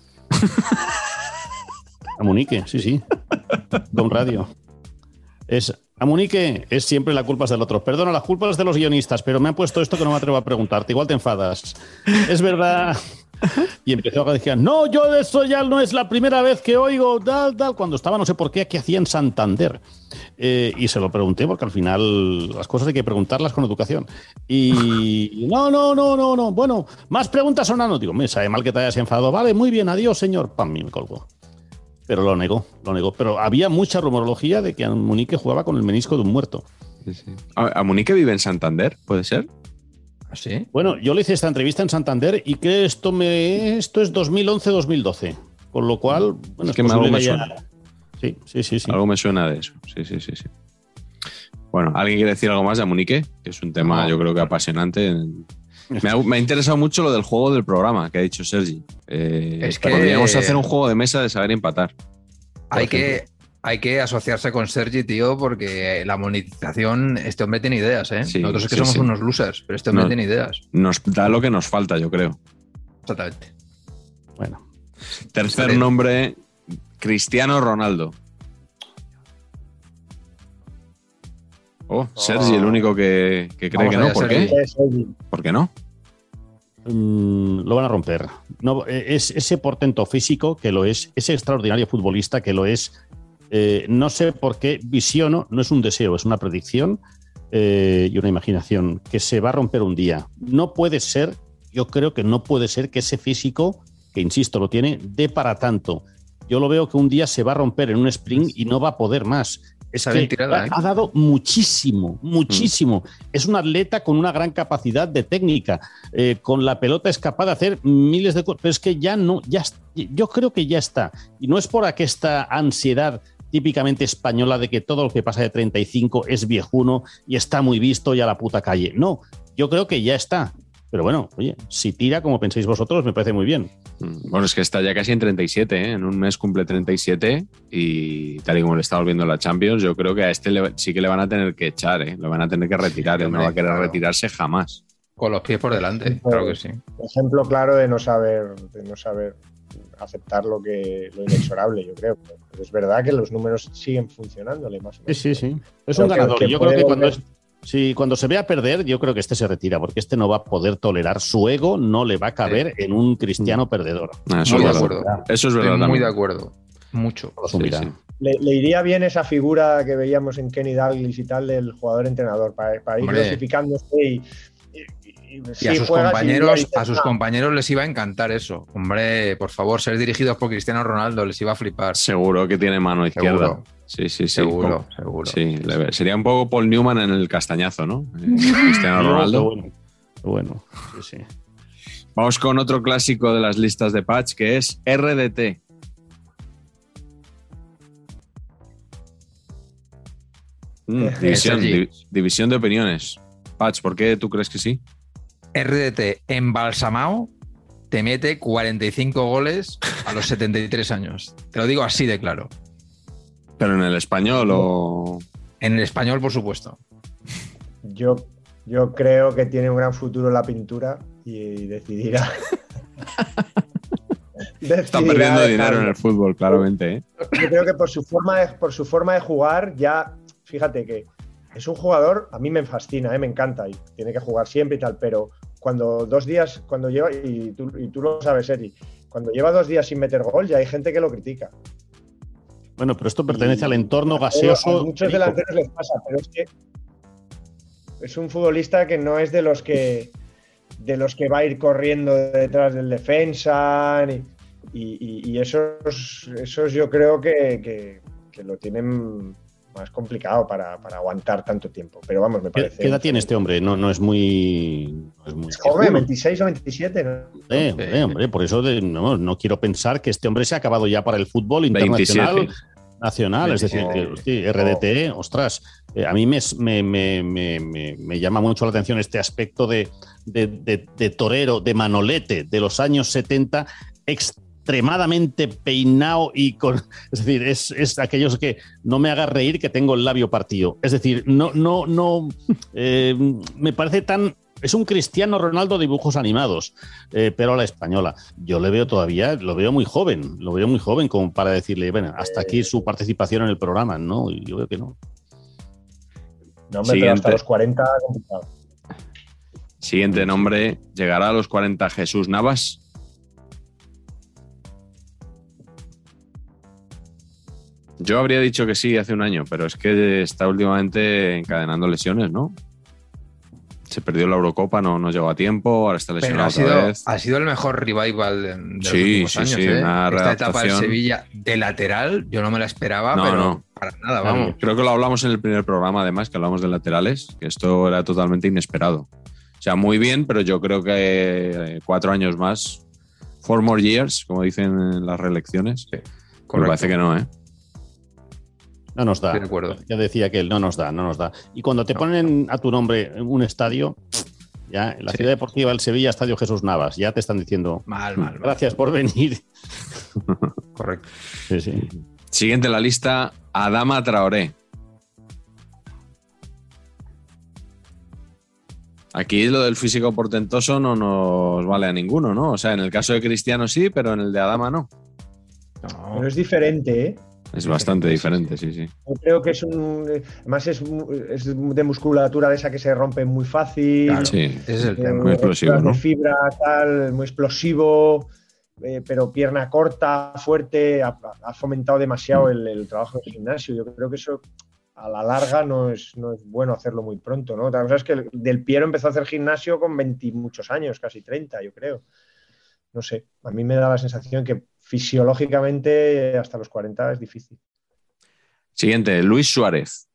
Amunique, sí, sí. Con radio. Es Amunique, es siempre la culpa es del otro. Perdona, las culpas de los guionistas, pero me han puesto esto que no me atrevo a preguntarte. Igual te enfadas. Es verdad. Y empezó a decir, no, yo eso ya no es la primera vez que oigo, tal, tal, cuando estaba no sé por qué aquí hacía en Santander. Eh, y se lo pregunté porque al final las cosas hay que preguntarlas con educación. Y no, no, no, no, no. Bueno, más preguntas o no. Digo, me sabe mal que te hayas enfadado. Vale, muy bien, adiós, señor. Pam, me colgó. Pero lo negó, lo negó. Pero había mucha rumorología de que Amunique jugaba con el menisco de un muerto. Sí, sí. ¿Amunique vive en Santander? ¿Puede ser? ¿Sí? Bueno, yo le hice esta entrevista en Santander y que esto me esto es dos mil once dos mil doce, con lo cual, bueno, es que algo me suena. Ya... Sí, sí, sí, sí. Algo me suena de eso. Sí, sí, sí, sí. Bueno, ¿alguien quiere decir algo más de Amunique? Que es un tema, no, yo creo que apasionante. Me ha, me ha interesado mucho lo del juego del programa que ha dicho Sergi. Eh, es que podríamos hacer un juego de mesa de saber empatar. Hay que Hay que asociarse con Sergi, tío, porque la monetización, este hombre tiene ideas, ¿eh? Sí, Nosotros es que sí, somos sí. unos losers, pero este hombre No, tiene ideas. Nos da lo que nos falta, yo creo. Exactamente. Bueno. Tercer Sí. nombre, Cristiano Ronaldo. Oh, Sergi, el único que, que cree Vamos que no. allá, ¿Por Sergi. qué? ¿Por qué no? Mm, lo van a romper. No, es ese portento físico que lo es, ese extraordinario futbolista que lo es. Eh, no sé por qué visiono, no es un deseo, es una predicción eh, y una imaginación que se va a romper un día. No puede ser, yo creo que no puede ser que ese físico, que insisto, lo tiene, dé para tanto. Yo lo veo que un día se va a romper en un sprint y no va a poder más. Es que tirada, ¿eh? ha dado muchísimo, muchísimo. Mm. Es un atleta con una gran capacidad de técnica. Eh, con la pelota es capaz de hacer miles de cosas. Pero es que ya no, ya, yo creo que ya está. Y no es por aquesta ansiedad típicamente española de que todo lo que pasa de treinta y cinco es viejuno y está muy visto y a la puta calle. No, yo creo que ya está. Pero bueno, oye, si tira como pensáis vosotros, me parece muy bien. Bueno, es que está ya casi en treinta y siete, ¿eh? En un mes cumple treinta y siete y tal y como le está volviendo la Champions, yo creo que a este le, sí que le van a tener que echar, ¿eh? Lo van a tener que retirar, él no va a querer claro. retirarse jamás. Con los pies por delante, claro que sí. Ejemplo claro de no saber, de no saber aceptar lo que lo inexorable, yo creo. Pero es verdad que los números siguen funcionándole más o menos. Sí, sí, sí. Es Pero un ganador. que, que yo creo que cuando volver... es... Sí, cuando se vea perder, yo creo que este se retira, porque este no va a poder tolerar su ego, no le va a caber sí. en un cristiano perdedor. Ah, eso, muy es de acuerdo. Eso es verdad. Estoy muy también. de acuerdo. Mucho. Sí, sí. Le, le iría bien esa figura que veíamos en Kenny Dalglish y tal del jugador-entrenador, para, para ir Hombre. dosificándose y, y, y, y sí, a sus juegas compañeros, y dices, a sus "Ah". compañeros les iba a encantar eso. Hombre, por favor, ser dirigidos por Cristiano Ronaldo les iba a flipar. Seguro que tiene mano izquierda. Seguro. Sí, sí, sí. Seguro, Como, seguro. Sí, sería un poco Paul Newman en el castañazo, ¿no? Cristiano Ronaldo. Bueno, bueno, sí, sí. Vamos con otro clásico de las listas de Patch, que es R D T. Mm, división, div, división de opiniones. Patch, ¿por qué tú crees que sí? R D T embalsamado te mete cuarenta y cinco goles a los setenta y tres años. Te lo digo así de claro. ¿Pero en el español o...? En el español, por supuesto. Yo, yo creo que tiene un gran futuro en la pintura y decidirá... decidirá Está perdiendo dejarlo. dinero en el fútbol, claramente, ¿eh? Yo creo que por su forma de, por su forma de jugar ya... Fíjate que es un jugador, a mí me fascina, ¿eh? Me encanta y tiene que jugar siempre y tal, pero cuando dos días, cuando lleva, y tú, y tú lo sabes, Eri, cuando lleva dos días sin meter gol ya hay gente que lo critica. Bueno, pero esto pertenece y, al entorno gaseoso. A muchos delanteros les pasa, pero es que es un futbolista que no es de los que de los que va a ir corriendo detrás del defensa y, y, y esos, esos yo creo que, que, que lo tienen más complicado para, para aguantar tanto tiempo. Pero vamos, me parece... ¿Qué edad tiene este hombre? No, no es muy... No es muy es joven, veintiséis o veintisiete, ¿no? Eh, hombre, hombre, por eso de, no, no quiero pensar que este hombre se ha acabado ya para el fútbol internacional, veintisiete. Nacional, veintisiete. Es decir, que, hostia, R D T, oh. ostras, eh, a mí me, me, me, me, me llama mucho la atención este aspecto de, de, de, de torero, de manolete de los años setenta, ex, extremadamente peinado y con... Es decir, es, es aquellos que no me hagas reír que tengo el labio partido. Es decir, no, no, no... Eh, me parece tan... Es un Cristiano Ronaldo de dibujos animados, eh, pero a la española. Yo le veo todavía, lo veo muy joven, lo veo muy joven como para decirle, bueno, hasta aquí su participación en el programa, ¿no? Y yo veo que no. No, hombre, pero hasta los cuarenta, complicado. Siguiente nombre, ¿llegará a los cuarenta Jesús Navas? Yo habría dicho que sí hace un año, pero es que está últimamente encadenando lesiones, ¿no? Se perdió la Eurocopa, no, no llegó a tiempo, ahora está lesionado Pero ha otra sido, vez. ha sido el mejor revival de, de los Sí, últimos sí, años. sí, ¿eh? una Esta etapa del readaptación. Sevilla de lateral, yo no me la esperaba, No, pero no. para nada, vamos. Creo que lo hablamos en el primer programa, además, que hablamos de laterales, que esto era totalmente inesperado. O sea, muy bien, pero yo creo que eh, cuatro años más, four more years, como dicen en las reelecciones, Sí, me parece que no, ¿eh? No nos da. Estoy de acuerdo. Ya decía que él no nos da, no nos da. Y cuando te No. ponen a tu nombre en un estadio, ya en la Sí. Ciudad Deportiva del Sevilla, Estadio Jesús Navas, ya te están diciendo Mal, mal, mal. gracias por venir. Correcto. Sí, sí. Siguiente en la lista, Adama Traoré. Aquí lo del físico portentoso no nos vale a ninguno, ¿no? O sea, en el caso de Cristiano sí, pero en el de Adama no. No. Pero es diferente, ¿eh? Es bastante diferente, sí, sí. Yo creo que es un. Además, es, es de musculatura de esa que se rompe muy fácil. Claro, Sí. ese es el eh, tema. Muy explosivo, de ¿no? fibra, tal, muy explosivo, eh, pero pierna corta, fuerte. Ha, ha fomentado demasiado el, el trabajo en el gimnasio. Yo creo que eso a la larga no es, no es bueno hacerlo muy pronto, ¿no? Otra cosa es que el, Del Piero empezó a hacer gimnasio con veinte muchos años, casi treinta, yo creo. No sé, a mí me da la sensación que fisiológicamente hasta los cuarenta es difícil. Siguiente, Luis Suárez.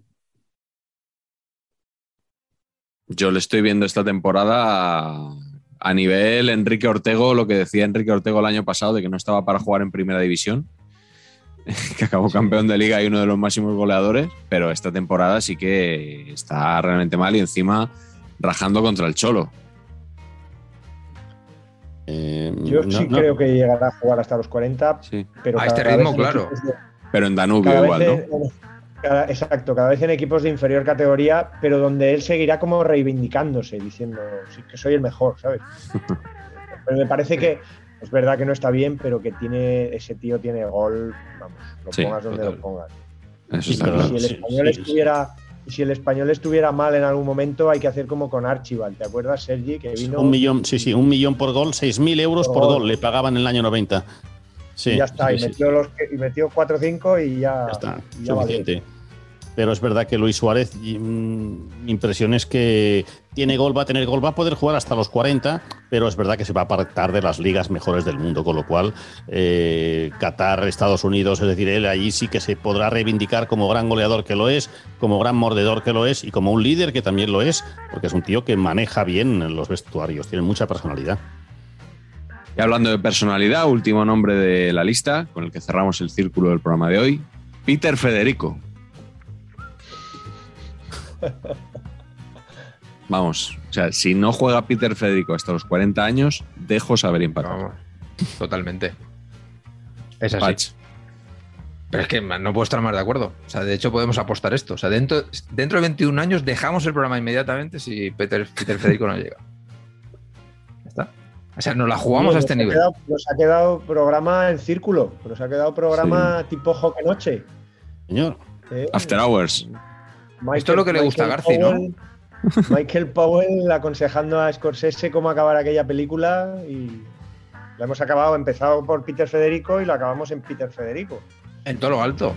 Yo le estoy viendo esta temporada a, a nivel Enrique Ortego, lo que decía Enrique Ortego el año pasado de que no estaba para jugar en primera división, que acabó campeón de liga y uno de los máximos goleadores, pero esta temporada sí que está realmente mal y encima rajando contra el Cholo. Eh, Yo no, sí no. creo que llegará a jugar hasta los cuarenta, Sí. pero A este cada ritmo, vez en claro. equipos de- Pero en Danubio cada igual, vez ¿no? en- cada- exacto, cada vez en equipos de inferior categoría, pero donde él seguirá como reivindicándose, diciendo sí, que soy el mejor, ¿sabes? Pero me parece que es verdad que no está bien, pero que tiene ese tío tiene gol, vamos, lo Sí, pongas donde total. lo pongas. Eso Sí, está pero claro. Si el sí, español sí, estuviera, si el español estuviera mal en algún momento, hay que hacer como con Archibald, ¿te acuerdas, Sergi? Que vino Un millón, sí, sí, un millón por gol, seis mil euros Por por gol. gol, le pagaban en el año noventa. Sí, y ya está, sí, y sí. metió los que- y metió cuatro o cinco y ya, Ya está, y ya valió. suficiente. Pero es verdad que Luis Suárez, y, mm, mi impresión es que tiene gol, va a tener gol, va a poder jugar hasta los cuarenta, pero es verdad que se va a apartar de las ligas mejores del mundo, con lo cual eh, Qatar, Estados Unidos, es decir, él allí sí que se podrá reivindicar como gran goleador que lo es, como gran mordedor que lo es y como un líder que también lo es, porque es un tío que maneja bien los vestuarios, tiene mucha personalidad. Y hablando de personalidad, último nombre de la lista, con el que cerramos el círculo del programa de hoy, Peter Federico. Vamos, o sea, si no juega Peter Federico hasta los cuarenta años, dejo saber empatar. Vamos, totalmente. Es así. Patch. Pero es que no puedo estar más de acuerdo. O sea, de hecho podemos apostar esto. O sea, dentro, dentro de veintiún años dejamos el programa inmediatamente si Peter, Peter Federico no llega. Ya está. O sea, nos la jugamos a este Nos ha nivel. quedado- nos ha quedado programa en círculo, nos ha quedado programa tipo Joque Noche. Señor, ¿eh? After Hours. Michael- Esto es lo que le gusta a Garci, ¿no? Powell- Michael Powell aconsejando a Scorsese cómo acabar aquella película y la hemos acabado, empezado por Peter Federico y lo acabamos en Peter Federico. En todo lo alto.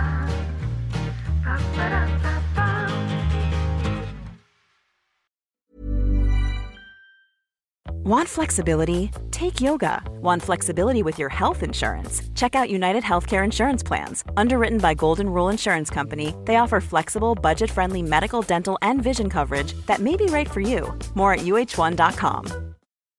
Want flexibility? Take yoga. Want flexibility with your health insurance? Check out United Healthcare Insurance Plans. Underwritten by Golden Rule Insurance Company, they offer flexible, budget-friendly medical, dental, and vision coverage that may be right for you. More at U H one dot com.